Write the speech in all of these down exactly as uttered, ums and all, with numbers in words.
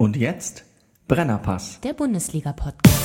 Und jetzt Brennerpass, der Bundesliga-Podcast.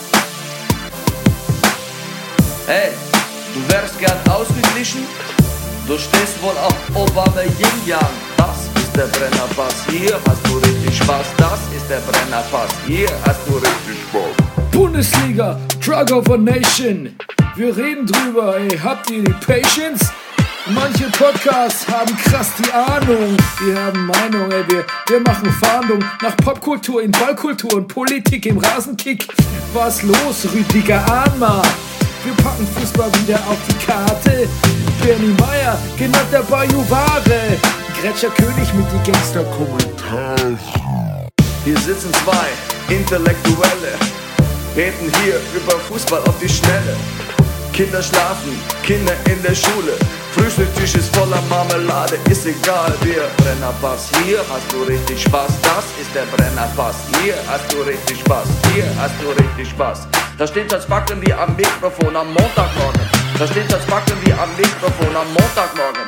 Hey, du wärst gern ausgeglichen? Du stehst wohl auf Obama Yin Yang. Das ist der Brennerpass, hier hast du richtig Spaß. Das ist der Brennerpass, hier hast du richtig Spaß. Bundesliga, Drug of a Nation. Wir reden drüber, ey, habt ihr die Patience? Manche Podcasts haben krass die Ahnung. Die haben Meinung, ey, wir, wir machen Fahndung nach Popkultur in Ballkultur und Politik im Rasenkick. Was los, Rüdiger Ahnma? Wir packen Fußball wieder auf die Karte. Bernie Meyer, genannt der Bajuware. Gretscher König mit die Gangster-Kommentare. Hier sitzen zwei Intellektuelle, reden hier über Fußball auf die Schnelle. Kinder schlafen, Kinder in der Schule. Frühstückstisch ist voller Marmelade, ist egal, wir Brennerpass, hier hast du richtig Spaß. Das ist der Brennerpass, hier hast du richtig Spaß. Hier hast du richtig Spaß. Da steht das Backen wie am Mikrofon am Montagmorgen. Da steht das Backen wie am Mikrofon am Montagmorgen.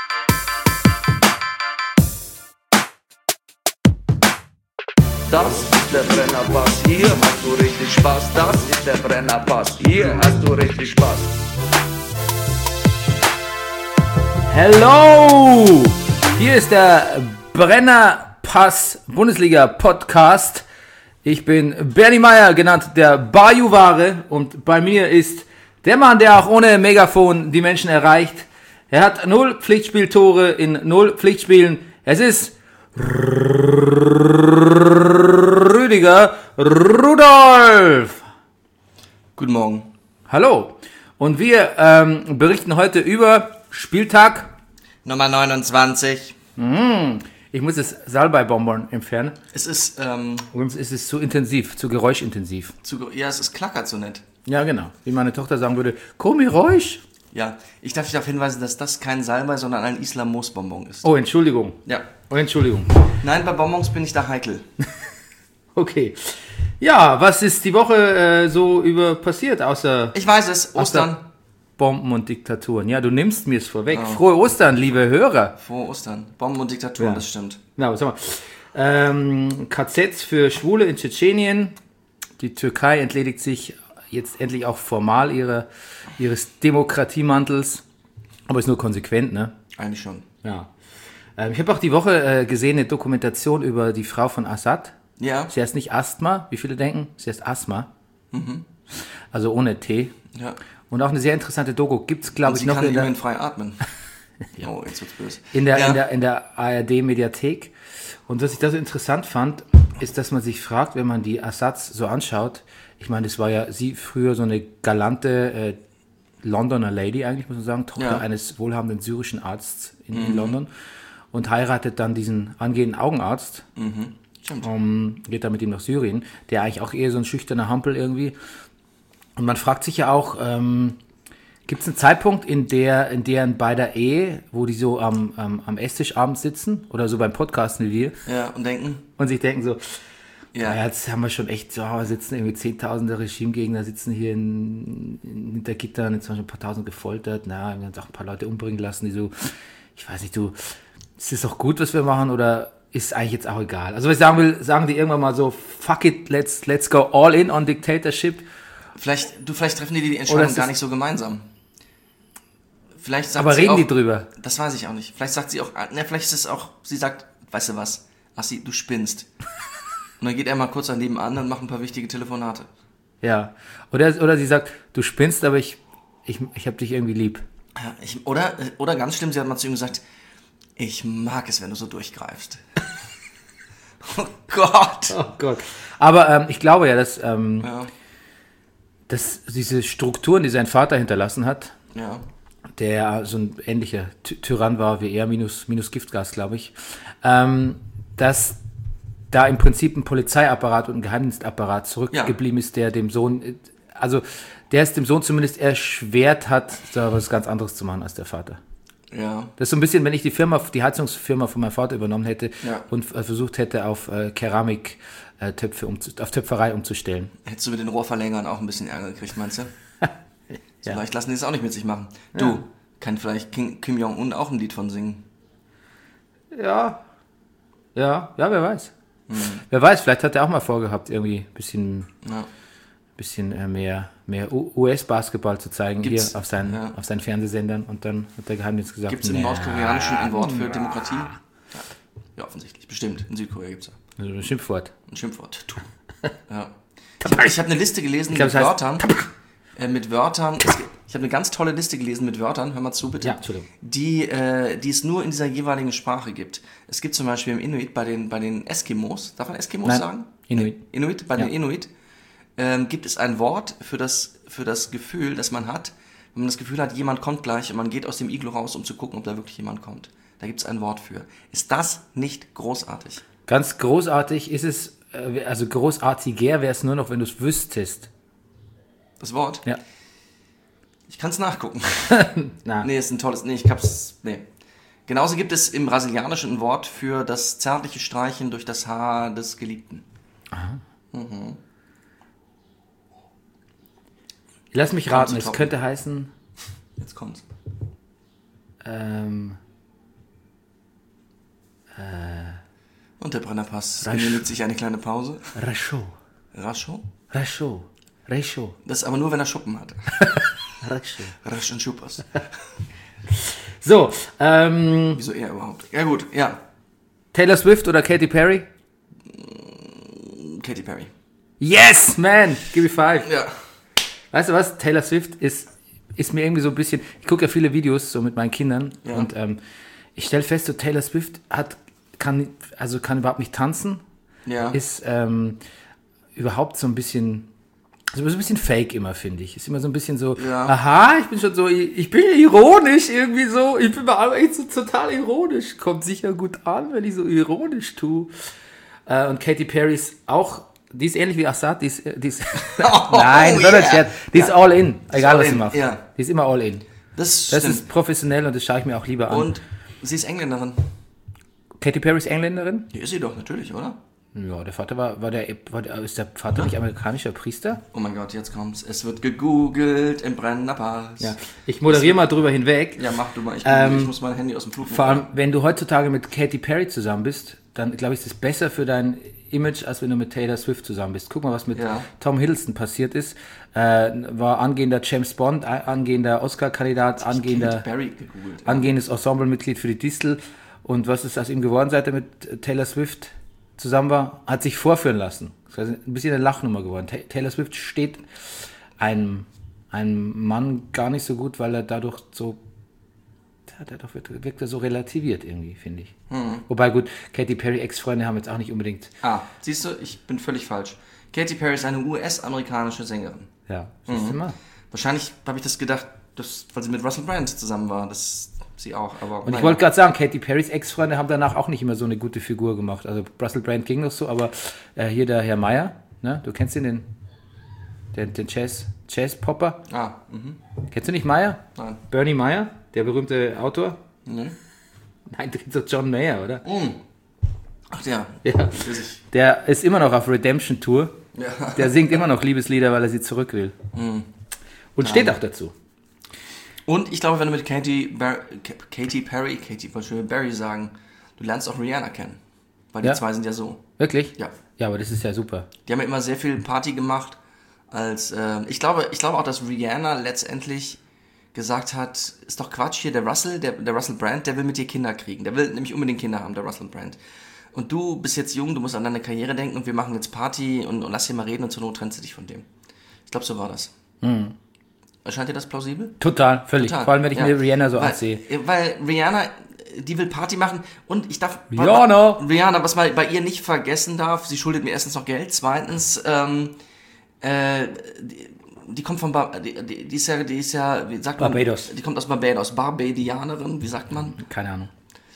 Das ist der Brennerpass, hier hast du richtig Spaß. Das ist der Brennerpass, hier hast du richtig Spaß. Hello! Hier ist der Brennerpass Bundesliga Podcast. Ich bin Bernie Meyer, genannt der Bajuware, und bei mir ist der Mann, der auch ohne Megafon die Menschen erreicht. Er hat null Pflichtspieltore in null Pflichtspielen. Es ist Rüdiger Rudolf. Guten Morgen. Hallo. Und wir ähm, berichten heute über Spieltag Nummer neunundzwanzig. Mmh, ich muss das Salbei-Bonbon entfernen. Es ist, ähm... Sonst ist es zu intensiv, zu geräuschintensiv. Zu, ja, es ist klackert so nett. Ja, genau. Wie meine Tochter sagen würde, komm, Geräusch. Ja, ich darf dich darauf hinweisen, dass das kein Salbei, sondern ein Islam-Moos-Bonbon ist. Oh, Entschuldigung. Ja. Oh, Entschuldigung. Nein, bei Bonbons bin ich da heikel. Okay. Ja, was ist die Woche äh, so über passiert, außer... Ich weiß es, Ostern. Außer Bomben und Diktaturen. Ja, du nimmst mir es vorweg. Oh. Frohe Ostern, liebe Hörer. Frohe Ostern. Bomben und Diktaturen, ja. Das stimmt. Na, was sagen wir? Ähm, K Zs für Schwule in Tschetschenien. Die Türkei entledigt sich jetzt endlich auch formal ihre, ihres Demokratiemantels. Aber ist nur konsequent, ne? Eigentlich schon. Ja. Ähm, ich habe auch die Woche äh, gesehen, eine Dokumentation über die Frau von Assad. Ja. Sie heißt nicht Asthma, wie viele denken. Sie heißt Asthma. Mhm. Also ohne T. Ja. Und auch eine sehr interessante Doku gibt's, glaube ich, sie noch kann in der, immerhin frei atmen. Ja. Oh, jetzt wird's böse. in der, ja. in der, in der A R D-Mediathek. Und was ich da so interessant fand, ist, dass man sich fragt, wenn man die Assads so anschaut, ich meine, das war ja sie früher so eine galante äh, Londoner Lady eigentlich, muss man sagen, Tochter Ja. eines wohlhabenden syrischen Arztes in, Mhm. in London, und heiratet dann diesen angehenden Augenarzt, Mhm. Stimmt. um, geht dann mit ihm nach Syrien, der eigentlich auch eher so ein schüchterner Hampel irgendwie. Und man fragt sich ja auch, ähm, gibt es einen Zeitpunkt, in der in deren beider Ehe, wo die so am, am, am Esstisch abends sitzen oder so beim Podcasten wie wir Ja, und denken? und sich denken so, Ja. ja, jetzt haben wir schon echt so, oh, sitzen irgendwie zehntausende Regimegegner, sitzen hier in, in, hinter Gittern, jetzt haben schon ein paar tausend gefoltert, na, wir haben auch ein paar Leute umbringen lassen, die so, ich weiß nicht, du, ist es auch gut, was wir machen, oder ist eigentlich jetzt auch egal? Also was ich sagen will, sagen die irgendwann mal so, fuck it, let's, let's go all in on dictatorship. Vielleicht, du, vielleicht treffen die die Entscheidung gar ist- nicht so gemeinsam. Vielleicht sagt Aber sie reden auch, die drüber? Das weiß ich auch nicht. Vielleicht sagt sie auch, ne, vielleicht ist es auch, sie sagt, weißt du was, Assi, du spinnst. Und dann geht er mal kurz daneben an und macht ein paar wichtige Telefonate. Ja. Oder, oder sie sagt, du spinnst, aber ich, ich, ich hab dich irgendwie lieb. Ja, ich, oder, oder ganz schlimm, sie hat mal zu ihm gesagt, ich mag es, wenn du so durchgreifst. Oh Gott. Oh Gott. Aber ähm, ich glaube ja, dass, ähm, Ja, dass diese Strukturen, die sein Vater hinterlassen hat, ja. der so ein ähnlicher Ty- Tyrann war wie er, minus, minus Giftgas, glaube ich, ähm, dass da im Prinzip ein Polizeiapparat und ein Geheimdienstapparat zurückgeblieben ist, der dem Sohn, also der es dem Sohn zumindest erschwert hat, da was ganz anderes zu machen als der Vater. Ja. Das ist so ein bisschen, wenn ich die Firma, die Heizungsfirma von meinem Vater übernommen hätte Ja. und äh, versucht hätte, auf äh, Keramik äh, Töpfe umzu, auf Töpferei umzustellen. Hättest du mit den Rohrverlängern auch ein bisschen Ärger gekriegt, meinst du? So Ja. leicht lassen die es auch nicht mit sich machen. Du, Ja. kann vielleicht Kim, Kim Jong-un auch ein Lied von singen? Ja. Ja, ja, wer weiß. Wer weiß, vielleicht hat er auch mal vorgehabt, irgendwie ein bisschen, Ja. bisschen äh, mehr, mehr U S-Basketball zu zeigen Gibt's, hier auf seinen, ja. auf seinen Fernsehsendern. Und dann hat der Geheimdienst gesagt, Gibt es im nee, Nordkoreanischen ein Wort für Demokratie? Ja, ja offensichtlich. Bestimmt. In Südkorea gibt es ja also ein Schimpfwort. ein Schimpfwort. Tu. Ja. Ich habe hab eine Liste gelesen glaub, mit das heißt- Wörtern. Äh, mit Wörtern. Es gibt, ich habe eine ganz tolle Liste gelesen mit Wörtern. Hör mal zu, bitte. Ja, Entschuldigung. Die, äh, die es nur in dieser jeweiligen Sprache gibt. Es gibt zum Beispiel im Inuit bei den, bei den Eskimos. Darf man Eskimos Nein, sagen? Inuit. Äh, Inuit, bei Ja. den Inuit. Ähm, gibt es ein Wort für das, für das Gefühl, das man hat, wenn man das Gefühl hat, jemand kommt gleich und man geht aus dem Iglu raus, um zu gucken, ob da wirklich jemand kommt. Da gibt es ein Wort für. Ist das nicht großartig? Ganz großartig ist es, äh, also großartiger wäre es nur noch, wenn du es wüsstest. Das Wort? Ja. Ich kann es nachgucken. Na, Nee, ist ein tolles. Nee, ich hab's. Nee. Genauso gibt es im Brasilianischen ein Wort für das zärtliche Streichen durch das Haar des Geliebten. lass mich Kaum raten, zu es toppen. könnte heißen, Jetzt kommt's. ähm, Und der Brennerpass Rasch. genehmigt sich eine kleine Pause. Rascho, Rascho? Rascho, Rascho, Das ist aber nur, wenn er Schuppen hat. Rascho. Rasch und Schuppers. So, ähm, Wieso er überhaupt? Ja gut, ja. Taylor Swift oder Katy Perry? Katy Perry. Yes, man, give me five. Ja. Weißt du was? Taylor Swift ist, ist mir irgendwie so ein bisschen. Ich gucke ja viele Videos so mit meinen Kindern Ja. und ähm, ich stelle fest, so Taylor Swift hat, kann, also kann überhaupt nicht tanzen, Ja. ist ähm, überhaupt so ein bisschen, so ein bisschen fake immer, finde ich. Ist immer so ein bisschen so, Ja. aha, ich bin schon so, ich bin ironisch irgendwie so, ich bin mal echt so total ironisch. Kommt sicher gut an, wenn ich so ironisch tue. Äh, und Katy Perry ist auch, die ist ähnlich wie Assad, die ist, die ist nein, Oh, sondern yeah. Scherz. Die ist all in, egal all was sie in, macht. ja. Die ist immer all in. Das, Das stimmt. ist professionell und das schaue ich mir auch lieber an. Und sie ist Engländerin. Katy Perry ist Engländerin? Die ist sie doch, natürlich, oder? Ja, der Vater war, war der, war der, ist der Vater nicht amerikanischer Priester? Oh mein Gott, jetzt kommt's. Es wird gegoogelt im Brennerpass. Ja. Ich moderiere mal drüber hinweg. Ja, mach du mal. Ich, Ähm, ich muss mein Handy aus dem Flug Vor allem, wenn du heutzutage mit Katy Perry zusammen bist, dann glaube ich, ist es besser für dein Image, als wenn du mit Taylor Swift zusammen bist. Guck mal, was mit Ja. Tom Hiddleston passiert ist. Äh, war angehender James Bond, a- angehender Oscar-Kandidat, angehender, Katy Perry gegoogelt. Ja. angehendes Ensemblemitglied für die Distel. Und was ist aus ihm geworden, seit er mit Taylor Swift zusammen war? Hat sich vorführen lassen. Das ist ein bisschen eine Lachnummer geworden. Ta- Taylor Swift steht einem, einem Mann gar nicht so gut, weil er dadurch so, ja, dadurch wird, wirkt er so relativiert irgendwie, finde ich. Hm. Wobei gut, Katy Perry Ex-Freunde haben jetzt auch nicht unbedingt, Ah, siehst du, ich bin völlig falsch. Katy Perry ist eine U S-amerikanische Sängerin. ja, siehst du mal. Wahrscheinlich habe ich das gedacht, dass, weil sie mit Russell Brand zusammen war. Das sie auch. Aber Und ich wollte gerade sagen, Katy Perrys Ex-Freunde haben danach auch nicht immer so eine gute Figur gemacht. Also Russell Brand ging noch so, aber äh, hier der Herr Meyer, ne? Du kennst ihn, den, den, den Jazz, Jazz-Popper. Ah, mhm. Kennst du nicht Meyer? Nein. Bernie Meyer, der berühmte Autor? Nee. Nein, du kennst doch John Mayer, oder? Ach ja. Ja. Weiß ich. Der ist immer noch auf Redemption-Tour. Ja. Der singt immer noch Liebeslieder, weil er sie zurück will. Und steht auch dazu. Und ich glaube, wenn du mit Katy, Bar- Katy Perry, Katy, wollte ich schon Barry sagen, du lernst auch Rihanna kennen. Weil die Ja. zwei sind ja so. Wirklich? Ja. Ja, aber das ist ja super. Die haben ja immer sehr viel Party gemacht. Als, äh, ich glaube, ich glaube auch, dass Rihanna letztendlich gesagt hat, ist doch Quatsch hier, der Russell, der, der Russell Brand, der will mit dir Kinder kriegen. Der will nämlich unbedingt Kinder haben, der Russell Brand. Und du bist jetzt jung, du musst an deine Karriere denken und wir machen jetzt Party und, und lass hier mal reden und zur Not trennst du dich von dem. Ich glaube, so war das. Mhm. Erscheint dir das plausibel? Total, völlig. Total. Vor allem, wenn ich Ja. mir Rihanna so weil, ansehe. Weil Rihanna, die will Party machen und ich darf... Rihanna! Rihanna, was man bei ihr nicht vergessen darf, sie schuldet mir erstens noch Geld, zweitens, ähm, äh, die, die kommt von... Bar, die, die die ist ja, die ist ja, wie sagt man? Barbados. Die kommt aus Barbados, Barbadianerin, wie sagt man? Keine Ahnung.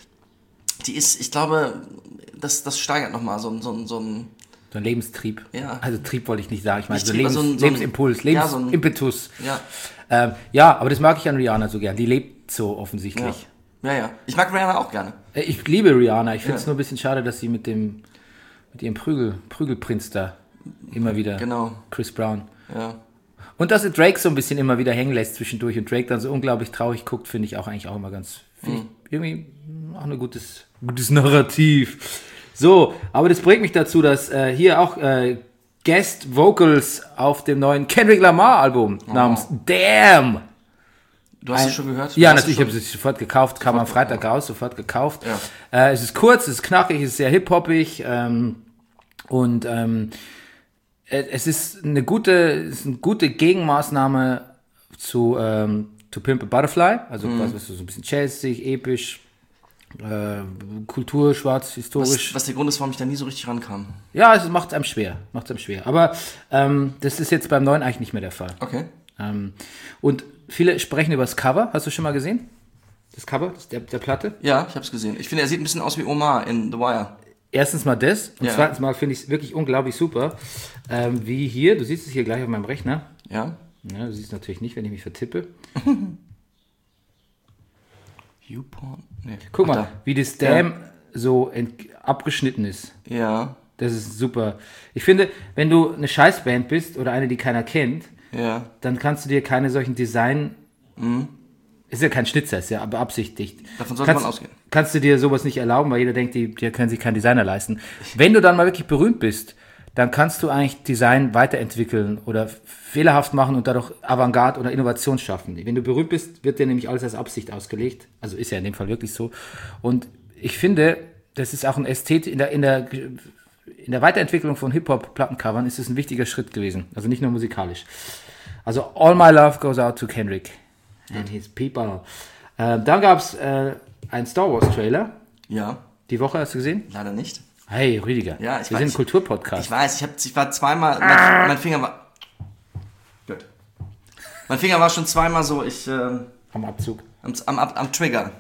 Die ist, ich glaube, das, das steigert nochmal so, so, so ein... So ein Lebenstrieb. Ja. Also Trieb wollte ich nicht sagen. Ich meine, Nicht so, Trieb, Lebens, aber so ein- so ein- Lebensimpuls, ja, so ein- Lebensimpetus. Ja, Ähm, ja, aber das mag ich an Rihanna so gern. Die lebt so offensichtlich. ja, ja. Ich mag Rihanna auch gerne. Äh, Ich liebe Rihanna. Ich finde es Ja. nur ein bisschen schade, dass sie mit dem mit ihrem Prügel, Prügelprinz da immer wieder, Genau. Chris Brown. Ja. Und dass sie Drake so ein bisschen immer wieder hängen lässt zwischendurch und Drake dann so unglaublich traurig guckt, finde ich auch eigentlich auch immer ganz, finde Mhm. ich irgendwie auch ein gutes, gutes Narrativ. So, aber das bringt mich dazu, dass äh, hier auch äh, Guest Vocals auf dem neuen Kendrick Lamar Album oh. namens Damn. Du hast Ein, es schon gehört? Ja, natürlich, ich habe es sofort gekauft, kam am Freitag raus, sofort gekauft. Ja. Äh, es ist kurz, es ist knackig, es ist sehr hip-hoppig ähm, und ähm, es ist eine gute, es ist eine gute Gegenmaßnahme zu ähm, To Pimp a Butterfly, also mhm. quasi so ein bisschen jazzig, episch, äh, Kultur, schwarz, historisch. Was, was der Grund ist, warum ich da nie so richtig rankam. Ja, es macht es einem schwer, macht es einem schwer. Aber ähm, das ist jetzt beim neuen eigentlich nicht mehr der Fall. Okay. Ähm, und viele sprechen über das Cover. Hast du schon mal gesehen? Das Cover das der, der Platte? Ja, ich habe es gesehen. Ich finde, er sieht ein bisschen aus wie Omar in The Wire. Erstens mal das und ja. zweitens mal finde ich es wirklich unglaublich super. Ähm, wie hier, du siehst es hier gleich auf meinem Rechner. Ja. Ja, du siehst es natürlich nicht, wenn ich mich vertippe. YouPorn? Nee. Guck Ach, mal, da. wie das Damn ja. so ent- abgeschnitten ist. Ja. Das ist super. Ich finde, wenn du eine Scheißband bist oder eine, die keiner kennt, ja. dann kannst du dir keine solchen Design... Mhm. Ist ja kein Schnitzer, ist ja beabsichtigt. Davon sollte kannst, man ausgehen. Kannst du dir sowas nicht erlauben, weil jeder denkt, die, die können sich keinen Designer leisten. Wenn du dann mal wirklich berühmt bist, dann kannst du eigentlich Design weiterentwickeln oder fehlerhaft machen und dadurch Avantgarde oder Innovation schaffen. Wenn du berühmt bist, wird dir nämlich alles als Absicht ausgelegt. Also ist ja in dem Fall wirklich so. Und ich finde, das ist auch ein Ästhet in der, in der, in der Weiterentwicklung von Hip-Hop-Plattencovern ist es ein wichtiger Schritt gewesen. Also nicht nur musikalisch. Also All My Love Goes Out to Kendrick and his people. Äh, dann gab es äh, einen Star Wars Trailer. Ja. Die Woche, hast du gesehen? Leider nicht. Hey, Rüdiger. Ja, ich Wir weiß, sind ein Kulturpodcast. Ich weiß, ich, hab, ich war zweimal, mein, mein Finger war... Gut. Mein Finger war schon zweimal so, ich... Ähm, am Abzug. Am, am, am, am Trigger.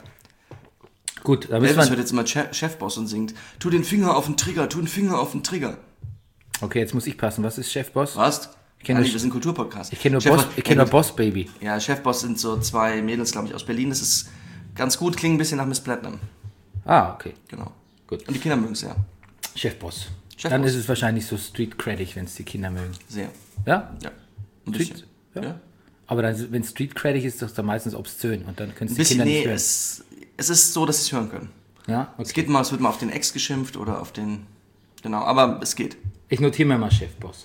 Gut, da müssen wir... Elvis wird jetzt immer Chef, Chefboss und singt, tu den Finger auf den Trigger, tu den Finger auf den Trigger. Okay, jetzt muss ich passen. Was ist Chefboss? Was? Ich kenne wir sind ein Kulturpodcast. Ich kenne nur, Boss, ich kenn nur Boss Baby. Ja, Chefboss sind so zwei Mädels, glaube ich, aus Berlin. Das ist ganz gut, klingt ein bisschen nach Miss Platinum. Ah, okay. Genau. Gut. Und die Kinder mögen es ja. Chefboss. Chefboss. Dann ist es wahrscheinlich so Street Credit, wenn es die Kinder mögen. Sehr. Ja? Ja. Ein Street, bisschen. ja. ja. Aber dann, wenn Street Credit ist, ist das dann meistens obszön und dann können es die bisschen, Kinder nee, nicht hören. Es, es ist so, dass sie es hören können. Ja, okay. Es geht mal, es wird mal auf den Ex geschimpft oder auf den... Genau, aber es geht. Ich notiere mir mal Chefboss.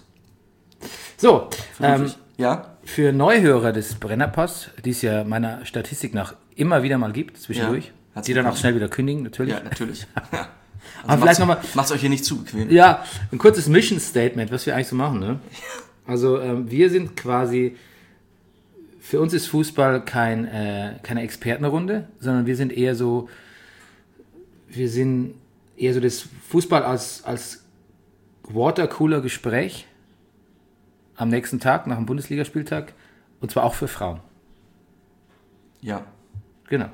So, ähm, ja? für Neuhörer des Brennerpass, die es ja meiner Statistik nach immer wieder mal gibt, zwischendurch, ja, die dann auch schnell wieder kündigen, natürlich. Ja, natürlich. Ja. Also aber vielleicht nochmal... Macht's euch hier nicht zu bequem. Ja, ein kurzes Mission Statement, was wir eigentlich so machen, ne? Also, ähm, wir sind quasi... Für uns ist Fußball kein, äh, keine Expertenrunde, sondern wir sind eher so... Wir sind eher so das Fußball als, als Watercooler-Gespräch am nächsten Tag, nach dem Bundesligaspieltag, und zwar auch für Frauen. Ja. Genau.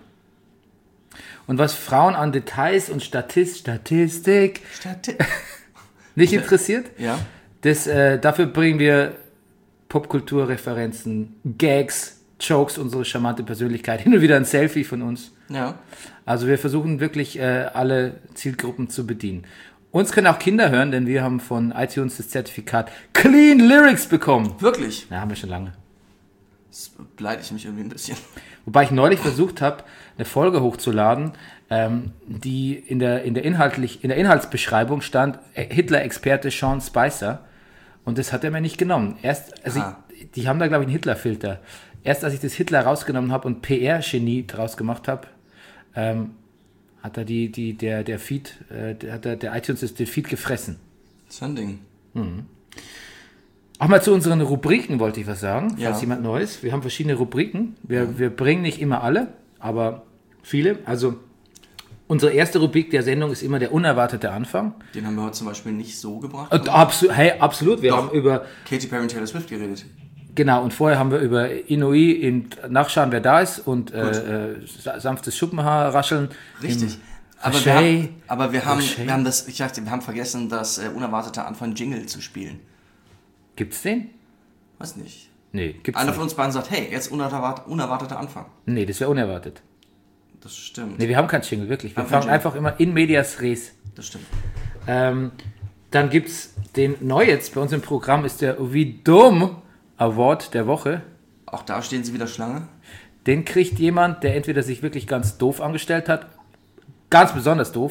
Und was Frauen an Details und Statist, Statistik Stati- nicht interessiert, ja. das, äh, dafür bringen wir Popkulturreferenzen, Gags, Jokes, unsere charmante Persönlichkeit, hin und wieder ein Selfie von uns. Ja. Also wir versuchen wirklich äh, alle Zielgruppen zu bedienen. Uns können auch Kinder hören, denn wir haben von iTunes das Zertifikat Clean Lyrics bekommen. Wirklich? Ja, haben wir schon lange. Das beleidigt mich irgendwie ein bisschen. Wobei ich neulich versucht habe, eine Folge hochzuladen, ähm, die in der, in der, inhaltlich, in der Inhaltsbeschreibung stand, Hitler-Experte Sean Spicer. Und das hat er mir nicht genommen. Erst, also ich, die haben da, glaube ich, einen Hitler-Filter. Erst als ich das Hitler rausgenommen habe und P R-Genie draus gemacht habe, ähm, hat er die, die, der, der Feed, äh, der, der, der iTunes ist den Feed gefressen. Das ist ein Ding. Mhm. Auch mal zu unseren Rubriken wollte ich was sagen, ja. falls jemand Neues. Wir haben verschiedene Rubriken. Wir, ja. wir bringen nicht immer alle, aber viele. Also unsere erste Rubrik der Sendung ist immer der unerwartete Anfang. Den haben wir heute zum Beispiel nicht so gebracht. Und absu- hey, absolut. Wir Doch. haben über Katy Perry und Taylor Swift geredet. Genau, und vorher haben wir über Inui in Nachschauen, wer da ist, und äh, äh, sanftes Schuppenhaar rascheln. Richtig. Aber wir, haben, aber wir haben, wir haben das, ich dachte, wir haben vergessen, das äh, unerwartete Anfang Jingle zu spielen. Gibt's den? Weiß nicht. Nee, gibt's Einer nicht. von uns beiden sagt, hey, jetzt unerwartet, unerwarteter Anfang. Nee, das wäre unerwartet. Das stimmt. Nee, wir haben keinen Jingle, wirklich. Wir Haben fangen keinen einfach immer in medias res. Das stimmt. Ähm, dann gibt's den neu jetzt bei uns im Programm, ist der Wie dumm Award der Woche. Auch da stehen sie wieder Schlange. Den kriegt jemand, der entweder sich wirklich ganz doof angestellt hat, ganz besonders doof,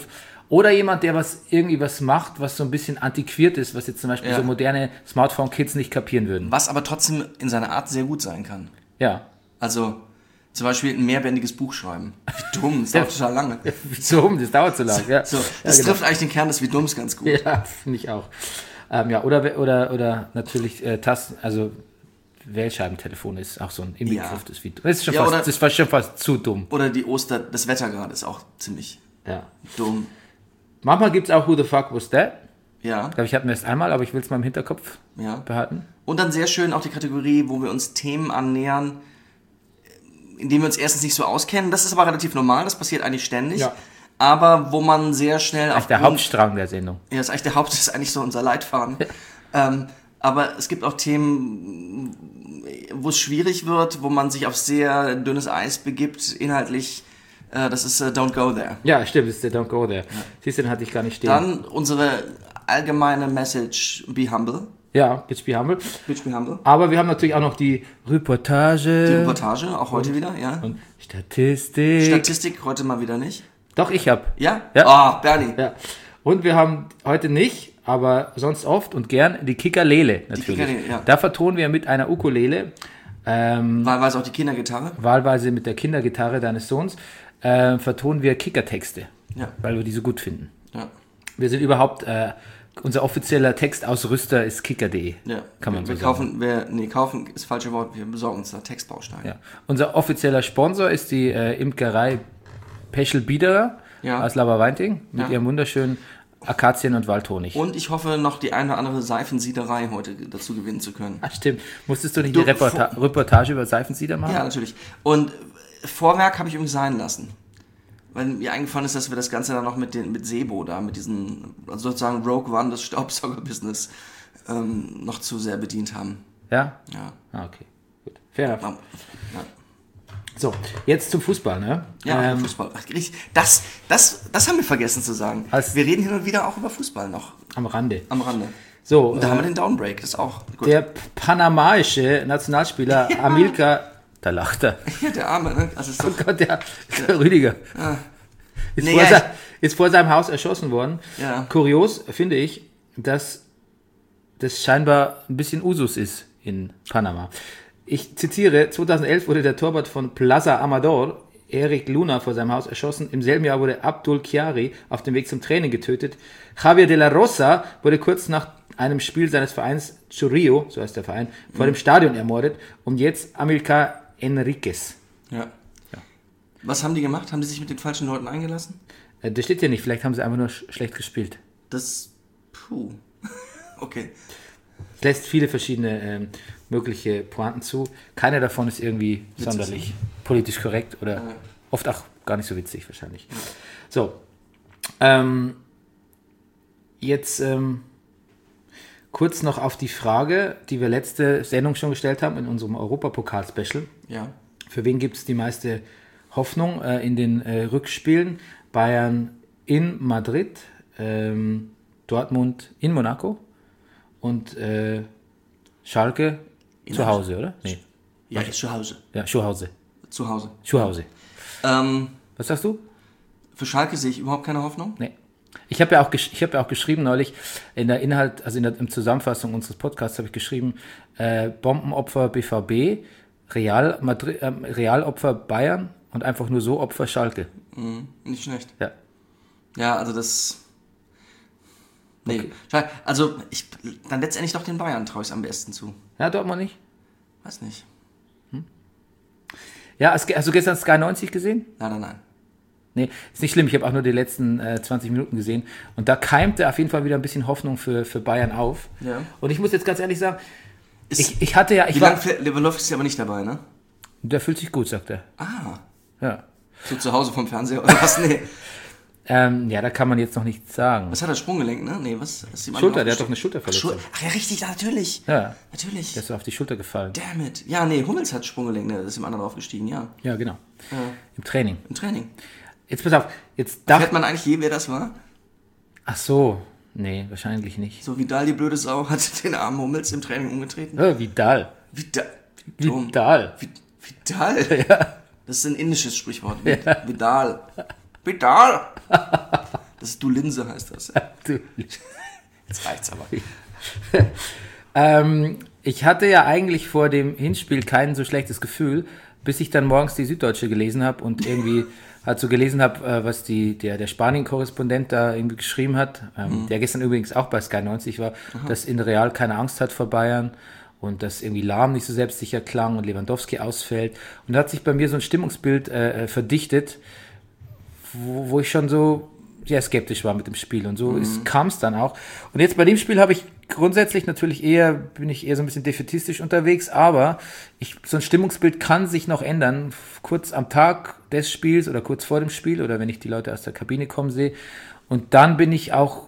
Oder jemand, der was irgendwie was macht, was so ein bisschen antiquiert ist, was jetzt zum Beispiel Ja. so moderne Smartphone-Kids nicht kapieren würden. Was aber trotzdem in seiner Art sehr gut sein kann. Ja. Also zum Beispiel ein mehrbändiges Buch schreiben. Wie dumm, das dauert total lange. Wieso? Das dauert so lang. Ja, So, ja, das genau. trifft eigentlich den Kern des Wie dumms ganz gut. Ja, finde ich auch. Ähm, ja, oder, oder, oder natürlich äh, Tasten, also Wählscheibentelefon ist auch so ein Inbegriff Ja. des Wie Das ist schon Ja, fast, oder- das war schon fast zu dumm. Oder die Oster, das Wetter gerade ist auch ziemlich Ja. dumm. Manchmal gibt es auch Who the fuck was that? Ja, Ich glaube, ich hatte mir erst einmal, aber ich will es mal im Hinterkopf ja. behalten. Und dann sehr schön auch die Kategorie, wo wir uns Themen annähern, indem wir uns erstens nicht so auskennen. Das ist aber relativ normal, das passiert eigentlich ständig. Ja. Aber wo man sehr schnell Eigentlich der aufgrund- Hauptstrang der Sendung. Ja, das ist eigentlich der Haupt, das ist eigentlich so unser Leitfaden. ähm, aber es gibt auch Themen, wo es schwierig wird, wo man sich auf sehr dünnes Eis begibt, inhaltlich. Äh, das ist äh, Don't Go There. Ja, stimmt, das ist der Don't Go There. Siehst du, den hatte ich gar nicht stehen. Dann unsere allgemeine Message, be humble. ja, Bitch Be Humble. Bitch, be humble. Aber wir haben natürlich auch noch die Reportage. Die Reportage, auch heute wieder, ja. Und Statistik. Statistik heute mal wieder nicht. Doch, ich hab. Ja? Ja. Ah, Bernie. Ja. Und wir haben heute nicht, aber sonst oft und gern die Kickerlele natürlich. Kickerlele, ja. Da vertonen wir mit einer Ukulele, ähm, Wahlweise auch die Kindergitarre. wahlweise mit der Kindergitarre deines Sohns, äh, vertonen wir Kickertexte, Ja. weil wir die so gut finden. Ja. Wir sind überhaupt, äh, unser offizieller Textausrüster ist kicker punkt de. Ja. Kann man wir so kaufen, wir, nee, kaufen ist das falsche Wort, wir besorgen uns da Textbausteine. Ja. Unser offizieller Sponsor ist die äh, Imkerei Peschel Biederer Ja. aus Laberweinting mit Ja. ihrem wunderschönen Akazien- und Waldhonig. Und ich hoffe, noch die eine oder andere Seifensiederei heute dazu gewinnen zu können. Ach, stimmt. Musstest du nicht Du, eine Reporta Reportage über Seifensieder machen? Ja, natürlich. Und Vorwerk habe ich übrigens sein lassen. Weil mir eingefallen ist, dass wir das Ganze dann noch mit, den, mit Sebo da, mit diesen, also sozusagen Rogue One des Staubsauger-Business ähm, noch zu sehr bedient haben. Ja? Ja. Ah, okay. Gut. Fair enough. Ja. So, jetzt zum Fußball, ne? Ja, ähm, Fußball. Ach, richtig. Das, das, das haben wir vergessen zu sagen. Als- wir reden hin und wieder auch über Fußball noch am Rande. am Rande. So, Und da haben wir äh, den Downbreak, das ist auch gut. der panamaische Nationalspieler Amilcar, da lacht er. Ja, der Arme, ne? Also ist Oh doch, Gott, der, der Rüdiger. Ist, Nee, vor ja, sein, ist vor seinem Haus erschossen worden. Ja. Kurios finde ich, dass das scheinbar ein bisschen Usus ist in Panama. Ich zitiere, zweitausendelf wurde der Torwart von Plaza Amador, Eric Luna, vor seinem Haus erschossen. Im selben Jahr wurde Abdul Chiari auf dem Weg zum Training getötet. Javier de la Rosa wurde kurz nach einem Spiel seines Vereins Churrillo, so heißt der Verein, vor dem Stadion ermordet. Und jetzt Amilcar Enriquez. ja. Was haben die gemacht? Haben die sich mit den falschen Leuten eingelassen? Äh, Das steht ja nicht, vielleicht haben sie einfach nur sch schlecht gespielt. Das, puh. Okay. Es lässt viele verschiedene ähm, mögliche Pointen zu. Keiner davon ist irgendwie sonderlich politisch korrekt oder Ja. oft auch gar nicht so witzig wahrscheinlich. So, ähm, jetzt ähm, kurz noch auf die Frage, die wir letzte Sendung schon gestellt haben in unserem Europapokal-Special. Ja. Für wen gibt es die meiste Hoffnung äh, in den äh, Rückspielen? Bayern in Madrid, ähm, Dortmund in Monaco und äh, Schalke zu Hause, oder? Nee. Ja, jetzt zu Hause. Ja, Schuhhause. Zu Hause. Schuhhause. Ähm, Was sagst du? für Schalke sehe ich überhaupt keine Hoffnung. Nee. Ich habe ja auch gesch- ich habe ja auch geschrieben neulich in der Inhalt, also in der in Zusammenfassung unseres Podcasts habe ich geschrieben, äh, Bombenopfer B V B, Real Madrid, äh, Realopfer Bayern und einfach nur so Opfer Schalke. Mhm, nicht schlecht. Ja. Ja, also das. Nee. Schalke- Also ich dann letztendlich doch den Bayern traue ich es am besten zu. Ja, Dortmund nicht. Weiß nicht. Ja, hast hast du gestern Sky neunzig gesehen? Nein, nein, nein. Nee, ist nicht schlimm. Ich habe auch nur die letzten äh, zwanzig Minuten gesehen. Und da keimte auf jeden Fall wieder ein bisschen Hoffnung für, für Bayern auf. Ja. Und ich muss jetzt ganz ehrlich sagen, Ist, ich, ich hatte ja, wie ich lange war, fährt Lewandowski ist aber nicht dabei, ne? der fühlt sich gut, sagt er. Ah. Ja. So zu Hause vom Fernseher oder was? Nee. Ähm, ja, da kann man jetzt noch nichts sagen. Was hat er, Sprunggelenk, ne? Nee, was? Ist ihm Schulter, der aufgesteckt? hat doch eine Schulterverletzung. Ach, Schul- Ach ja, richtig, ja, natürlich. Ja, Natürlich. der ist so auf die Schulter gefallen. Damn it. Ja, nee, Hummels hat Sprunggelenk, ne? Das ist im anderen aufgestiegen, ja. Ja, genau. ja. Im Training. Im Training. Jetzt pass auf, jetzt darf... Hört man eigentlich je, wer das war? Ach so, nee, wahrscheinlich nicht. So Vidal, die blöde Sau, hat den armen Hummels im Training umgetreten. Oh, Vidal. Vidal. Wie dumm. Vidal. Vi- Vidal? Ja. Das ist ein indisches Sprichwort. Vi- Vidal. Vidal. Das ist Du Linse, heißt das. Du. Jetzt reicht's aber. ähm, ich hatte ja eigentlich vor dem Hinspiel kein so schlechtes Gefühl, bis ich dann morgens die Süddeutsche gelesen habe und irgendwie halt so gelesen habe, äh, was die, der, der Spanien-Korrespondent da irgendwie geschrieben hat, ähm, mhm. der gestern übrigens auch bei Sky neunzig war, Aha. dass in Real keine Angst hat vor Bayern und dass irgendwie Lahm nicht so selbstsicher klang und Lewandowski ausfällt. Und da hat sich bei mir so ein Stimmungsbild äh, verdichtet, wo, wo ich schon so sehr skeptisch war mit dem Spiel. Und so mhm. kam es dann auch. Und jetzt bei dem Spiel habe ich grundsätzlich natürlich eher, bin ich eher so ein bisschen defätistisch unterwegs, aber ich, so ein Stimmungsbild kann sich noch ändern, kurz am Tag des Spiels oder kurz vor dem Spiel oder wenn ich die Leute aus der Kabine kommen sehe. Und dann bin ich auch,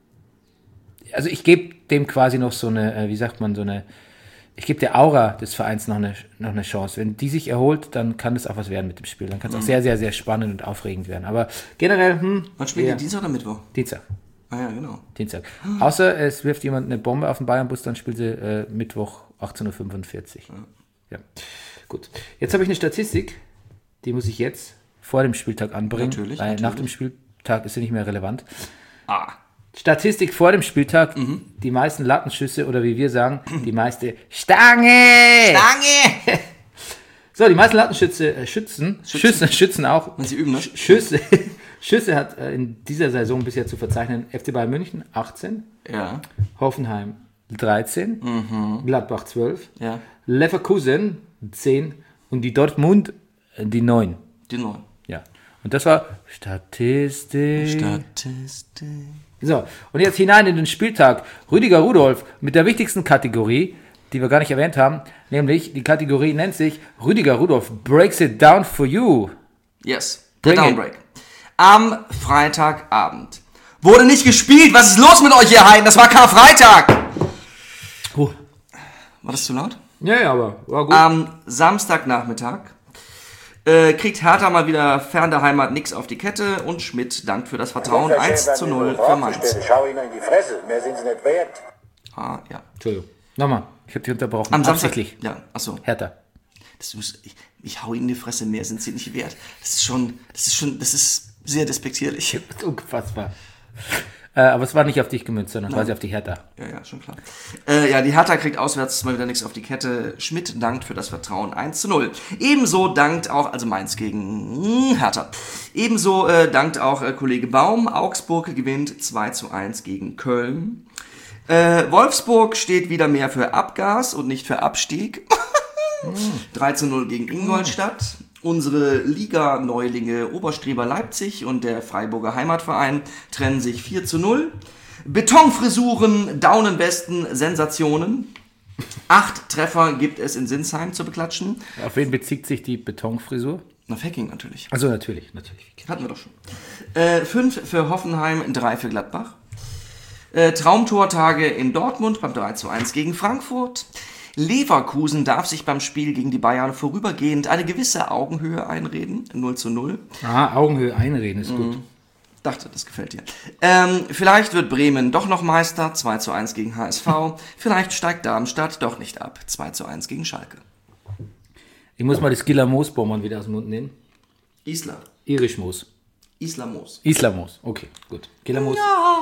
also ich gebe dem quasi noch so eine, wie sagt man, so eine, ich gebe der Aura des Vereins noch eine, noch eine Chance. Wenn die sich erholt, dann kann das auch was werden mit dem Spiel. Dann kann es mhm. auch sehr, sehr, sehr spannend und aufregend werden. Aber generell, hm. Wann spielt ihr, Dienstag oder Mittwoch? Dienstag. Ah ja, genau. Dienstag. Hm. Außer es wirft jemand eine Bombe auf den Bayern-Bus, dann spielt sie äh, Mittwoch achtzehn Uhr fünfundvierzig. Ja. ja. Gut. Jetzt habe ich eine Statistik, die muss ich jetzt vor dem Spieltag anbringen. Natürlich. Weil natürlich. nach dem Spieltag ist sie nicht mehr relevant. Ah. Statistik vor dem Spieltag, mhm. die meisten Lattenschüsse oder wie wir sagen, die meiste Stange! Stange! So, die meisten Lattenschüsse, äh, Schützen, Schützen. Schützen, Schützen auch. Wenn sie üben, ne? Schüsse, Schüsse hat äh, in dieser Saison bisher zu verzeichnen F C Bayern München achtzehn, ja. Hoffenheim dreizehn, mhm. Gladbach zwölf, ja. Leverkusen zehn und die Dortmund äh, die neun. Die neun. Ja. Und das war Statistik. Statistik. So, und jetzt hinein in den Spieltag. Rüdiger Rudolph mit der wichtigsten Kategorie, die wir gar nicht erwähnt haben, nämlich die Kategorie nennt sich Rüdiger Rudolph breaks it down for you. Yes, der Downbreak. Am Freitagabend wurde nicht gespielt. Was ist los mit euch, ihr Heiden? Das war Karfreitag. Huh. War das zu laut? Ja, ja, aber war gut. Am Samstagnachmittag äh, kriegt Hertha mal wieder fern der Heimat nix auf die Kette und Schmidt dankt für das Vertrauen eins zu null für Mainz. Schau ihnen in die Fresse, mehr sind sie nicht wert. Ah, ja. Entschuldigung. Nochmal, ich habe dich unterbrochen. Am Samstag, Absichtlich. ja, achso. Hertha. Das muss, ich, ich hau ihnen in die Fresse, mehr sind sie nicht wert. Das ist schon, das ist schon, das ist sehr despektierlich. Das ist unfassbar. Äh, aber es war nicht auf dich gemünzt, sondern quasi auf die Hertha. Ja, ja, schon klar. Äh, ja, die Hertha kriegt auswärts mal wieder nichts auf die Kette. Schmidt dankt für das Vertrauen eins zu null. Ebenso dankt auch, also Mainz gegen Hertha. Ebenso äh, dankt auch äh, Kollege Baum. Augsburg gewinnt zwei zu eins gegen Köln. Äh, Wolfsburg steht wieder mehr für Abgas und nicht für Abstieg. drei zu null gegen Ingolstadt. Unsere Liga-Neulinge Oberstreber Leipzig und der Freiburger Heimatverein trennen sich vier zu null. Betonfrisuren, Daunenwesten, Sensationen. Acht Treffer gibt es in Sinsheim zu beklatschen. Auf wen bezieht sich die Betonfrisur? Na, Facking natürlich. Also natürlich, natürlich. Hatten wir doch schon. Äh, fünf für Hoffenheim, drei für Gladbach. Äh, Traumtortage in Dortmund beim drei zu eins gegen Frankfurt. Leverkusen darf sich beim Spiel gegen die Bayern vorübergehend eine gewisse Augenhöhe einreden. null zu null. Ah, Augenhöhe einreden ist gut. Mhm. Dachte, das gefällt dir. Ähm, vielleicht wird Bremen doch noch Meister. zwei zu eins gegen H S V. Vielleicht steigt Darmstadt doch nicht ab. zwei zu eins gegen Schalke. Ich muss mal das Gila Moosbaumann wieder aus dem Mund nehmen. Isla. Irisch Moos. Isla Moos. Isla Moos. Okay, gut. Gila Moos.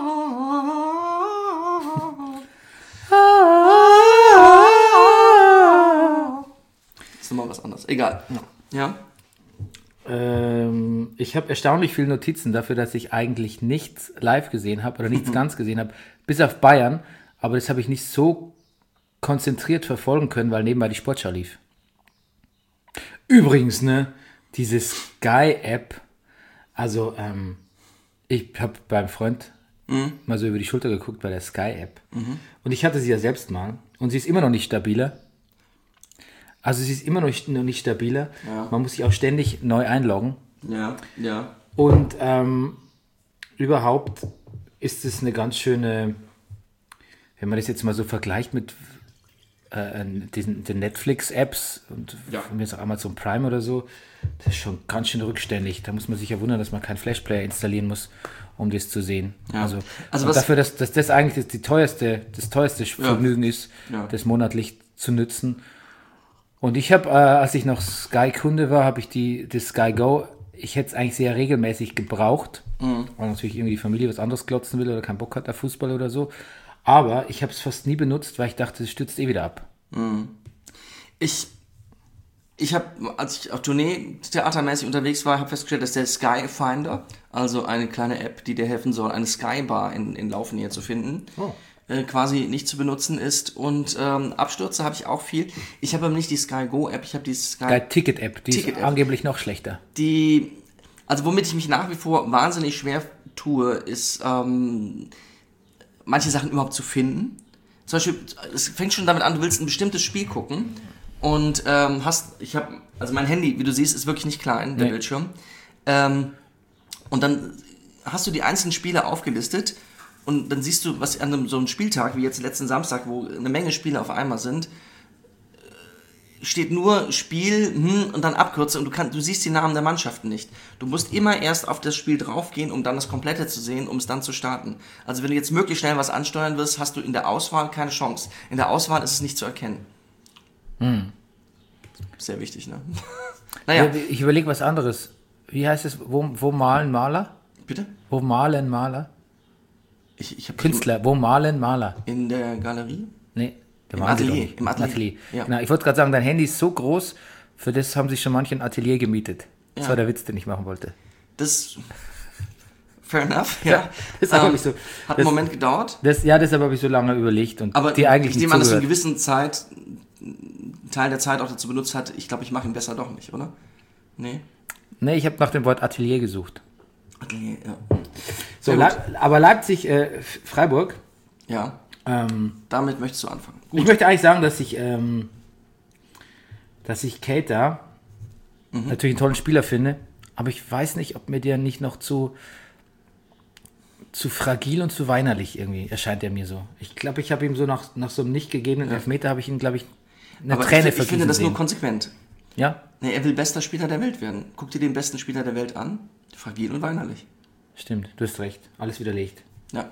Das ist nochmal was anderes. Egal. Ja. Ähm, ich habe erstaunlich viele Notizen dafür, dass ich eigentlich nichts live gesehen habe oder nichts ganz gesehen habe, bis auf Bayern. Aber das habe ich nicht so konzentriert verfolgen können, weil nebenbei die Sportschau lief. Übrigens, ne, diese Sky-App, also ähm, ich habe beim Freund mhm. mal so über die Schulter geguckt bei der Sky-App. Mhm. Und ich hatte sie ja selbst mal. Und sie ist immer noch nicht stabiler. Also sie ist immer noch nicht, noch nicht stabiler. Ja. Man muss sich auch ständig neu einloggen. Ja, ja. Und ähm, überhaupt ist es eine ganz schöne, wenn man das jetzt mal so vergleicht mit äh, diesen, den Netflix-Apps und ja. von mir ist auch Amazon Prime oder so, das ist schon ganz schön rückständig. Da muss man sich ja wundern, dass man keinen Flashplayer installieren muss, um das zu sehen. Ja. Also, also und was dafür, dass, dass das eigentlich das, die teuerste, das teuerste Vergnügen ja. ist, ja. das monatlich zu nützen. Und ich habe, äh, als ich noch Sky-Kunde war, habe ich die, die Sky Go, ich hätte es eigentlich sehr regelmäßig gebraucht. Mhm. Weil natürlich irgendwie die Familie was anderes glotzen will oder keinen Bock hat auf Fußball oder so. Aber ich habe es fast nie benutzt, weil ich dachte, es stürzt eh wieder ab. Mhm. Ich, ich habe, als ich auf Tournee theatermäßig unterwegs war, habe festgestellt, dass der Sky Finder, also eine kleine App, die dir helfen soll, eine Sky Bar in, in Laufnähe zu finden, Oh. äh, quasi nicht zu benutzen ist. Und ähm, Abstürze habe ich auch viel. Ich habe aber nicht die Sky Go App, ich habe die Sky... Die Ticket-App, die Ticket-App. ist angeblich noch schlechter. Die, also womit ich mich nach wie vor wahnsinnig schwer tue, ist ähm, manche Sachen überhaupt zu finden. Zum Beispiel, es fängt schon damit an, du willst ein bestimmtes Spiel gucken und ähm, hast, ich habe, also mein Handy, wie du siehst, ist wirklich nicht klein, der Nee. Bildschirm. Ähm, und dann hast du die einzelnen Spiele aufgelistet und dann siehst du, was an einem, so einem Spieltag, wie jetzt letzten Samstag, wo eine Menge Spiele auf einmal sind, steht nur Spiel hm, und dann Abkürze und du, kann, du siehst die Namen der Mannschaften nicht. Du musst immer erst auf das Spiel draufgehen, um dann das Komplette zu sehen, um es dann zu starten. Also wenn du jetzt möglichst schnell was ansteuern wirst, hast du in der Auswahl keine Chance. In der Auswahl ist es nicht zu erkennen. Hm. Sehr wichtig, ne? Naja, Ich überlege was anderes. Wie heißt es? Wo, wo malen Maler? bitte? Wo malen Maler? Ich, ich hab Künstler. Wo malen Maler? In der Galerie? Nee. da Im waren sie Atelier, doch nicht. im Atelier. Ja. Genau, ich wollte gerade sagen, dein Handy ist so groß, für das haben sich schon manche ein Atelier gemietet. Das Ja. war der Witz, den ich machen wollte. Das... Fair enough, ja. Ja, das hab ich so- Hat das- einen Moment gedauert. Das, ja, deshalb habe ich so lange überlegt und Aber die eigentlich ich nicht nehme an, dass du einen zugehört. gewissen Zeit, einen Teil der Zeit auch dazu benutzt hat, ich glaube, ich mache ihn besser doch nicht, oder? Nee. Nee, ich habe nach dem Wort Atelier gesucht. Okay, ja. So, Sehr gut. Le aber Leipzig, äh, Freiburg, Ja, ähm, damit möchtest du anfangen. ich möchte eigentlich sagen, dass ich, ähm, dass ich Keita Mhm. natürlich einen tollen Spieler finde, aber ich weiß nicht, ob mir der nicht noch zu, zu fragil und zu weinerlich irgendwie erscheint er mir so. Ich glaube, ich habe ihm so nach, nach so einem nicht gegebenen Elfmeter, habe ich ihn, glaube ich, eine Aber Träne ich, ich finde vergießen das nur sehen. konsequent. Ja, Nee, er will bester Spieler der Welt werden. Guck dir den besten Spieler der Welt an. Fragil und weinerlich. stimmt, du hast recht. Alles widerlegt. Ja,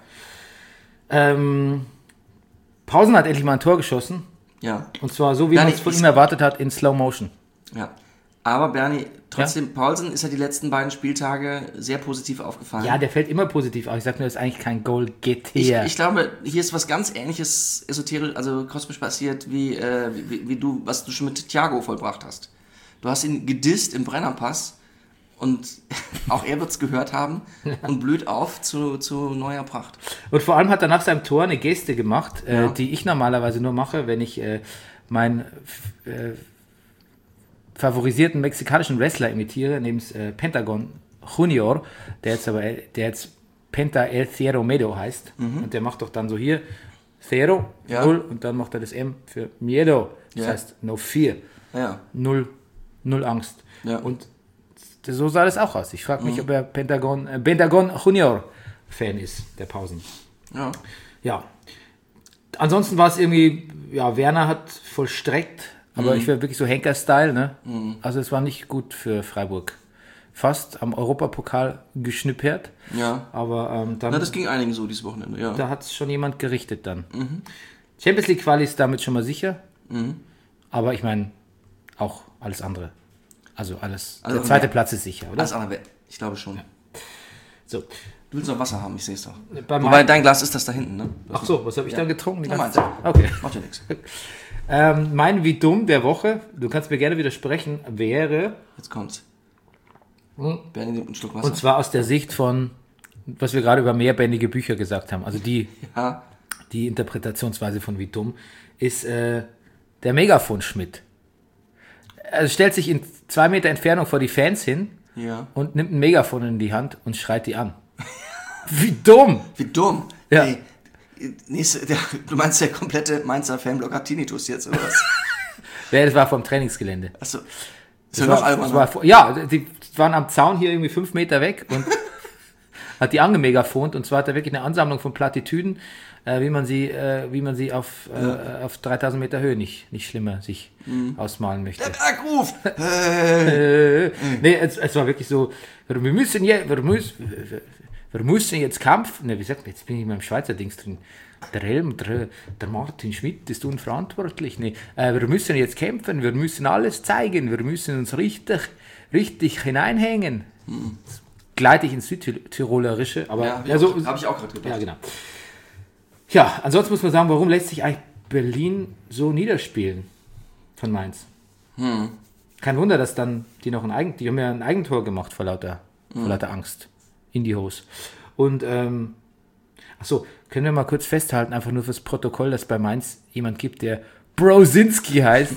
Ähm, Pausen hat endlich mal ein Tor geschossen. ja, Und zwar so, wie Ja, man nee, es von ich- ihm erwartet hat, in Slow Motion. ja. Aber Bernie, trotzdem, Paulsen ist ja die letzten beiden Spieltage sehr positiv aufgefallen. Ja, der fällt immer positiv auf. Ich sag nur, das ist eigentlich kein Ich, Goal-Getter. ich glaube, hier ist was ganz Ähnliches esoterisch, also kosmisch passiert, wie, äh, wie, wie du, was du schon mit Thiago vollbracht hast. Du hast ihn gedisst im Brennerpass und auch er wird es gehört haben und blüht auf zu, zu neuer Pracht. Und vor allem hat er nach seinem Tor eine Geste gemacht, äh, Ja. die ich normalerweise nur mache, wenn ich äh, meinen äh, favorisierten mexikanischen Wrestler imitiere, nämlich äh, Pentagon Junior, der jetzt aber der jetzt Penta El Cero Medo heißt. Und der macht doch dann so hier Cero, Mhm. Ja. null, und dann macht er das M für Miedo. Das Ja. heißt No Fear. Ja, Null, null Angst. Ja. Und so sah das auch aus. Ich frage mich, ob er Pentagon, äh, Pentagon Junior Fan ist, der Pausen. ja. Ja. Ansonsten war es irgendwie, ja, Werner hat vollstreckt, aber ich wäre wirklich so Henker-Style, ne? Also es war nicht gut für Freiburg. Fast am Europapokal geschnippert, Ja. aber ähm, dann Na, das ging einigen so dieses Wochenende, ja. da hat es schon jemand gerichtet dann. Champions League Quali ist damit schon mal sicher, aber ich meine, auch alles andere. Also alles, Also der zweite mehr. Platz ist sicher, oder? Alles andere, ich glaube schon. So. Du willst noch Wasser haben, ich sehe es doch. Bei Wobei, meinem- dein Glas ist das da hinten, ne? Ach so, was habe ich Ja. dann getrunken? Die Ja, ganze meins. Zeit? Okay. Macht ja nichts. Ähm, mein Wie dumm der Woche, du kannst mir gerne widersprechen, wäre, Jetzt kommt's. Bernie nimmt einen Schluck Wasser. und zwar aus der Sicht von, was wir gerade über mehrbändige Bücher gesagt haben, also die, Ja, die Interpretationsweise von Wie dumm, ist äh, der Megafon-Schmidt. Er stellt sich in zwei Meter Entfernung vor die Fans hin ja. und nimmt ein Megafon in die Hand und schreit die an. Wie dumm! Wie dumm. Ja. Nee. Nächste, der, du meinst, der komplette Mainzer Fanblock hat Tinnitus jetzt, oder was? Ja, das war vom Trainingsgelände. Achso. Ist Das ja war, noch das alberner. war, vor- ja, die waren am Zaun hier irgendwie fünf Meter weg und hat die angemegafont, und zwar hat er wirklich eine Ansammlung von Plattitüden, äh, wie man sie, äh, wie man sie auf, äh, auf dreitausend Meter Höhe nicht, nicht schlimmer sich Mhm. ausmalen möchte. Der Bergruf! Äh, Äh, nee, es, es war wirklich so, wir müssen jetzt, wir müssen, wir müssen jetzt kämpfen. Ne, wie sagt man, jetzt bin ich in meinem Schweizer Dings drin. Der Helm, der, der Martin Schmidt ist unverantwortlich. Nee, äh, wir müssen jetzt kämpfen, wir müssen alles zeigen, wir müssen uns richtig, richtig hineinhängen. gleite ich ins Südtirolerische, aber Ja, hab ich ja, so, auch- hab ich auch gerade gedacht. Ja, genau. Ja, ansonsten muss man sagen, warum lässt sich eigentlich Berlin so niederspielen von Mainz? Hm. Kein Wunder, dass dann die noch ein Eigen, die haben ja ein Eigentor gemacht vor lauter, Hm. vor lauter Angst. In die Hose. Und, ähm, achso, können wir mal kurz festhalten, einfach nur fürs Protokoll, dass bei Mainz jemand gibt, der Brosinski heißt.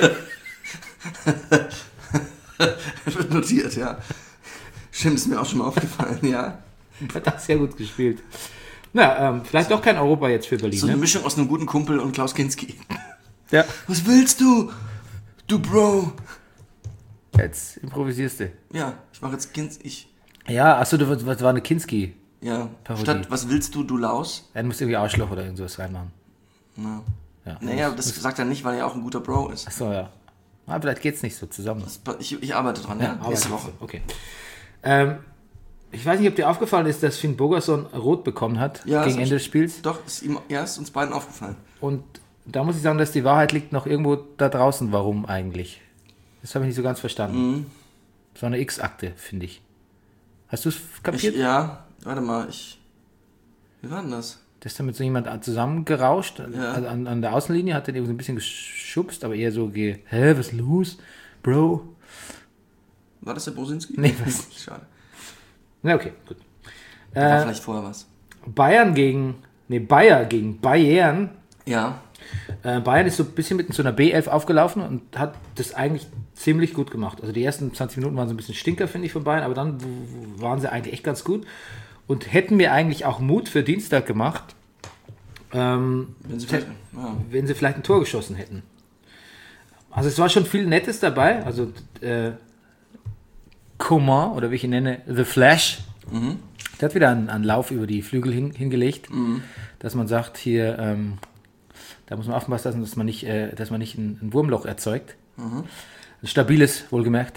Wird notiert, ja. Stimmt, ist mir auch schon mal aufgefallen, ja. Hat das sehr gut gespielt. Na, ähm, vielleicht doch kein Europa jetzt für Berlin, So eine ne? Mischung aus einem guten Kumpel und Klaus Kinski. Ja. Was willst du? Du Bro. Jetzt improvisierst du. Ja, ich mache jetzt Kinski. Ich, Ja, achso, das war eine Kinski. ja. Parodie. Statt was willst du, du Laus? Er muss irgendwie Arschloch oder irgendwas reinmachen. Ja. Ja. Naja, das sagt er nicht, weil er auch ein guter Bro ist. Achso, ja. Aber vielleicht geht's nicht so zusammen. Ich, ich arbeite dran, ja. aber Nächste Woche. Okay. Ähm, ich weiß nicht, ob dir aufgefallen ist, dass Finn Bogerson rot bekommen hat Ja, gegen das- Ende des Spiels. Doch, ist ihm, ja, ist uns beiden aufgefallen. Und da muss ich sagen, dass die Wahrheit liegt noch irgendwo da draußen. Warum eigentlich? Das habe ich nicht so ganz verstanden. Mhm. Das war eine X-Akte, finde ich. Hast du es Ich, kapiert? ja, warte mal, ich. Wie war denn das? Das ist da mit so jemand zusammengerauscht. Ja. Also an, an der Außenlinie hat er eben so ein bisschen geschubst, aber eher so, ge hä, was ist los? Bro? War das der Brosinski? Nee, weiß nicht. Schade. Na, okay, gut. Da war Äh, vielleicht vorher was. Bayern gegen, nee, Bayer gegen Bayern. Ja. Äh, Bayern ist so ein bisschen mit so einer B elf aufgelaufen und hat das eigentlich ziemlich gut gemacht. Also die ersten zwanzig Minuten waren so ein bisschen Stinker, finde ich, von Bayern, aber dann w- w- waren sie eigentlich echt ganz gut und hätten mir eigentlich auch Mut für Dienstag gemacht, ähm, Wenn sie vielleicht, ja. wenn sie vielleicht ein Tor geschossen hätten. Also es war schon viel Nettes dabei, also äh, Coman, oder wie ich ihn nenne, The Flash, Mhm. der hat wieder einen, einen Lauf über die Flügel hin, hingelegt, dass man sagt, hier, ähm, da muss man aufpassen, dass man nicht, äh, dass man nicht ein, ein Wurmloch erzeugt. Ein stabiles, wohlgemerkt.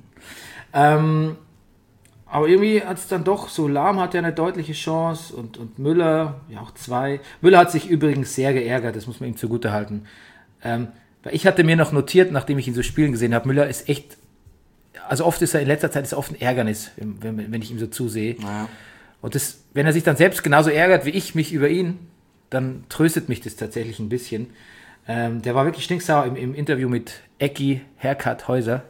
Ähm, aber irgendwie hat es dann doch, so Lahm hat ja eine deutliche Chance und, und Müller, ja auch zwei. Müller hat sich übrigens sehr geärgert, das muss man ihm zugute halten. Ähm, weil ich hatte mir noch notiert, nachdem ich ihn so spielen gesehen habe, Müller ist echt, also oft ist er, in letzter Zeit ist er oft ein Ärgernis, wenn, wenn ich ihm so zusehe. Naja. Und das, wenn er sich dann selbst genauso ärgert wie ich mich über ihn, dann tröstet mich das tatsächlich ein bisschen. Ähm, der war wirklich stinksauer im, im Interview mit Ecki Haircut Häuser.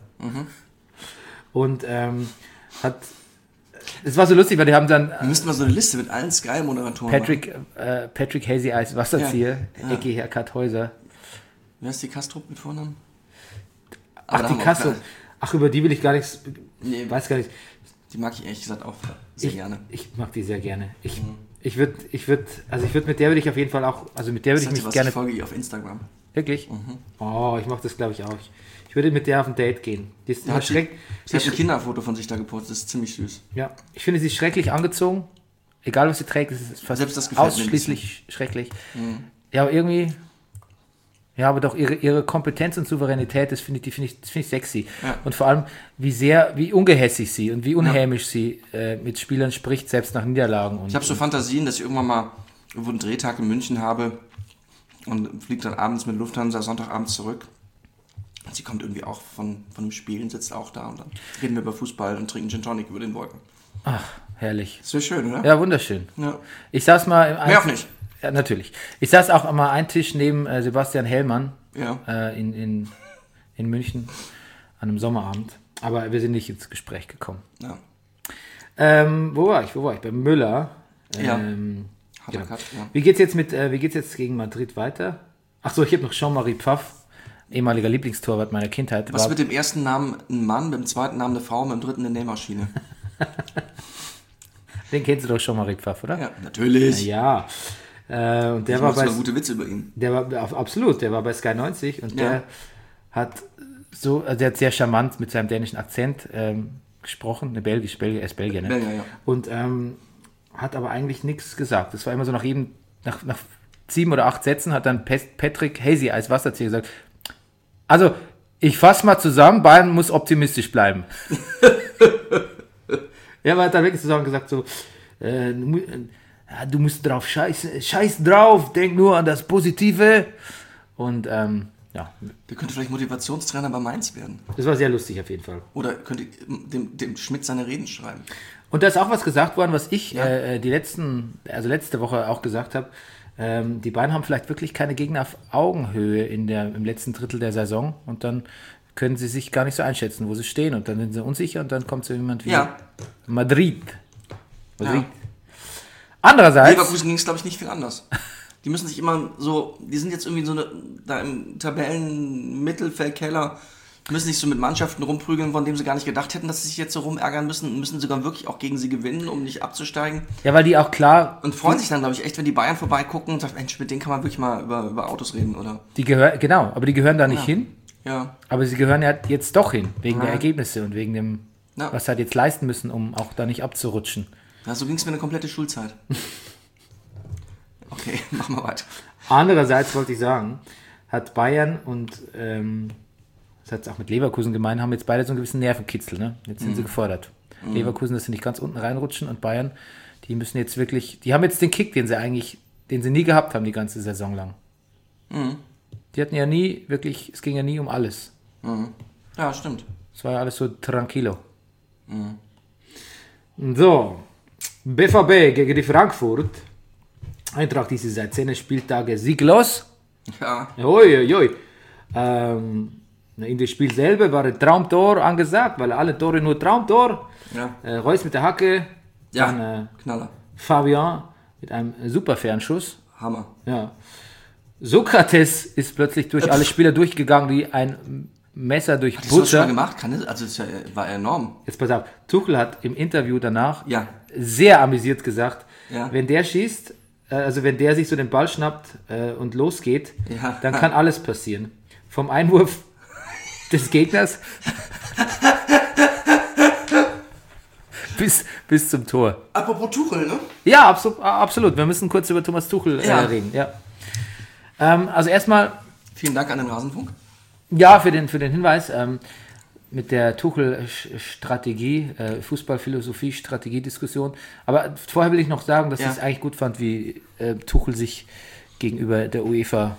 Und ähm, hat, es war so lustig, weil die haben dann Wir müssten mal so eine Liste mit allen Sky-Moderatoren Patrick, äh, Patrick Hazy Eyes Wasserzieher, Ja, ja. Ecki Haircut Häuser. machen. Wer ist die Kastrup mit Vornamen? Ach, Aber da die haben wir auch Kasse. keine- Ach, über die will ich gar nichts, Nee, weiß gar nicht. die mag ich ehrlich gesagt auch sehr Ich, gerne. ich mag die sehr gerne. Ich, ich würde, ich würde, also ich würde mit der würde ich auf jeden Fall auch, also mit der würde ich Sagt ihr mich was, gerne, ich folge ihr auf Instagram. wirklich? Oh, ich mache das glaube ich auch. Ich, ich würde mit der auf ein Date gehen. Die ist Ja, immer die- schreck, Sie die hat ein ist, Kinderfoto von sich da gepostet, das ist ziemlich süß. ja, ich finde sie ist schrecklich angezogen. Egal was sie trägt, es ist fast Selbst das gefällt mir ein ausschließlich schrecklich. Ja, aber irgendwie, ja, aber doch ihre, ihre Kompetenz und Souveränität, das finde ich, die finde ich, das finde ich sexy. Ja. Und vor allem, wie sehr, wie ungehässig sie und wie unhämisch sie äh, mit Spielern spricht, selbst nach Niederlagen. Und, Ich habe so Fantasien, dass ich irgendwann mal irgendwo einen Drehtag in München habe und fliege dann abends mit Lufthansa Sonntagabends zurück. Und sie kommt irgendwie auch von, von einem Spiel und sitzt auch da und dann reden wir über Fußball und trinken Gin Tonic über den Wolken. Ach, herrlich. Das wäre schön, oder? Ja, wunderschön. Ja. Ich saß mal im Mehr auch nicht. Ja, natürlich. Ich saß auch mal einen Tisch neben äh, Sebastian Hellmann Ja. äh, in, in, in München an einem Sommerabend. Aber wir sind nicht ins Gespräch gekommen. Ja. Ähm, wo war ich? Wo war ich? Bei Müller. Ja. Ähm, Harter genau. Cut, ja. Wie geht's jetzt mit, äh, wie geht's jetzt gegen Madrid weiter? Ach so, ich habe noch Jean-Marie Pfaff, ehemaliger Lieblingstorwart meiner Kindheit. Was war, mit dem ersten Namen ein Mann, mit dem zweiten Namen eine Frau, mit dem dritten eine Nähmaschine? Den kennst du doch, Jean-Marie Pfaff, oder? Ja, natürlich. Ja. Äh, und der Ich war mache bei mal gute Witze über ihn. Der war auf- absolut, der war bei Sky neunzig und Ja. der hat so, also der hat sehr charmant mit seinem dänischen Akzent ähm, gesprochen, eine Belgisch, Belgier, er ist Belgier, ne? Belgier, ja. Und ähm, hat aber eigentlich nichts gesagt. Das war immer so nach jedem, nach, nach sieben oder acht Sätzen hat dann Pest- Patrick Hazy als Wasserzieher gesagt, also ich fasse mal zusammen, Bayern muss optimistisch bleiben. Ja, aber hat dann wirklich zusammen gesagt so, äh, du mu- äh, ja, du musst drauf scheißen, scheiß drauf, denk nur an das Positive. Und ähm, ja, Der könnte vielleicht Motivationstrainer bei Mainz werden. das war sehr lustig auf jeden Fall. Oder könnte dem, dem Schmidt seine Reden schreiben. Und da ist auch was gesagt worden, was ich ja. äh, die letzten, also letzte Woche auch gesagt habe. Ähm, die Bayern haben vielleicht wirklich keine Gegner auf Augenhöhe in der, im letzten Drittel der Saison und dann können sie sich gar nicht so einschätzen, wo sie stehen und dann sind sie unsicher und dann kommt so jemand wie ja. Madrid. Madrid. Ja. Andererseits... Leverkusen ging es, glaube ich, nicht viel anders. Die müssen sich immer so, die sind jetzt irgendwie so eine, da im Tabellen-Mittelfeldkeller, müssen sich so mit Mannschaften rumprügeln, von denen sie gar nicht gedacht hätten, dass sie sich jetzt so rumärgern müssen und müssen sogar wirklich auch gegen sie gewinnen, um nicht abzusteigen. Ja, weil die auch klar... Und freuen sich dann, glaube ich, echt, wenn die Bayern vorbeigucken und sagen, Mensch, mit denen kann man wirklich mal über, über Autos reden, oder? Die gehören, genau, aber die gehören da nicht ja. hin. Ja. Aber sie gehören ja jetzt doch hin, wegen ja. der Ergebnisse und wegen dem, ja. was sie halt jetzt leisten müssen, um auch da nicht abzurutschen. Ja, so ging es mir eine komplette Schulzeit. Okay, machen wir weiter. Andererseits wollte ich sagen, hat Bayern und ähm, das hat es auch mit Leverkusen gemeint, haben jetzt beide so einen gewissen Nervenkitzel. Ne? Jetzt sind mhm. sie gefordert. Mhm. Leverkusen, dass sie nicht ganz unten reinrutschen und Bayern, die müssen jetzt wirklich, die haben jetzt den Kick, den sie eigentlich, den sie nie gehabt haben die ganze Saison lang. Mhm. Die hatten ja nie wirklich, es ging ja nie um alles. Mhm. Ja, stimmt. Es war ja alles so tranquilo. Mhm. So, B V B gegen die Frankfurt. Eintracht ist seit zehn Spieltagen sieglos. Ja. Ui, ui, ui. Ähm, in dem Spiel selber war ein Traumtor angesagt, weil alle Tore nur Traumtor. Ja. Äh, Reus mit der Hacke. Ja, dann, äh, Knaller. Fabian mit einem super Fernschuss. Hammer. Ja. Sokrates ist plötzlich durch alle Spieler durchgegangen wie ein Messer durch Butter. Hast du das schon mal Butter. gemacht? Kann das? Also das war enorm. Jetzt pass auf, Tuchel hat im Interview danach ja. sehr amüsiert gesagt, ja. wenn der schießt, äh, also wenn der sich so den Ball schnappt äh, und losgeht, ja. dann kann alles passieren. Vom Einwurf des Gegners bis, bis zum Tor. Apropos Tuchel, ne? Ja, abso- absolut. Wir müssen kurz über Thomas Tuchel äh, ja. reden. Ja. Ähm, also erstmal... Vielen Dank an den Rasenfunk. Ja, für den, für den Hinweis. Ähm, mit der Tuchel-Strategie, äh, Fußballphilosophie-Strategie-Diskussion. Aber vorher will ich noch sagen, dass ja. ich es eigentlich gut fand, wie äh, Tuchel sich gegenüber der UEFA...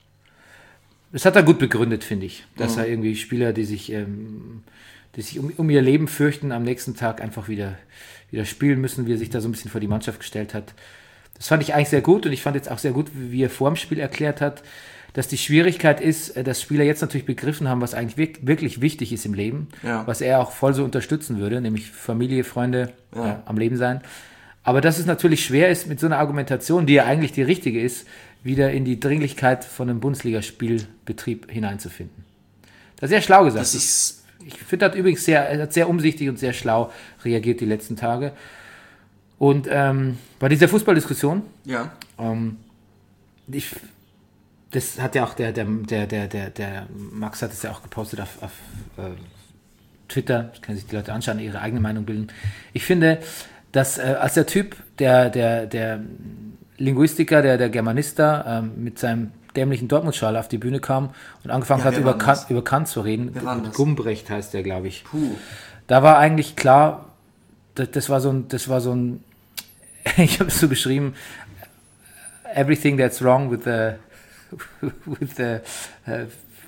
Das hat er gut begründet, finde ich. Dass mhm. er irgendwie Spieler, die sich, ähm, die sich um, um ihr Leben fürchten, am nächsten Tag einfach wieder, wieder spielen müssen, wie er sich da so ein bisschen vor die Mannschaft gestellt hat. Das fand ich eigentlich sehr gut und ich fand jetzt auch sehr gut, wie er vor dem Spiel erklärt hat, dass die Schwierigkeit ist, dass Spieler jetzt natürlich begriffen haben, was eigentlich wirklich wichtig ist im Leben, ja. was er auch voll so unterstützen würde, nämlich Familie, Freunde, ja. äh, am Leben sein. Aber dass es natürlich schwer ist, mit so einer Argumentation, die ja eigentlich die richtige ist, wieder in die Dringlichkeit von einem Bundesligaspielbetrieb hineinzufinden. Das ist sehr schlau gesagt. Das ist ich ich finde das übrigens sehr, er hat sehr umsichtig und sehr schlau reagiert die letzten Tage. Und ähm, bei dieser Fußballdiskussion, ja. ähm, ich, das hat ja auch der, der, der, der, der, der Max hat es ja auch gepostet auf, auf äh, Twitter, das können sich die Leute anschauen, ihre eigene Meinung bilden. Ich finde, dass äh, als der Typ, der, der, der Linguistiker, der, der Germanista ähm, mit seinem dämlichen Dortmund-Schal auf die Bühne kam und angefangen Ja, hat, wer über war Kant, das? über Kant zu reden. Wer war das? Gumbrecht heißt der, glaube ich. Puh. Da war eigentlich klar, das, das war so ein, das war so ein, ich habe es so beschrieben, everything that's wrong with the, with the uh,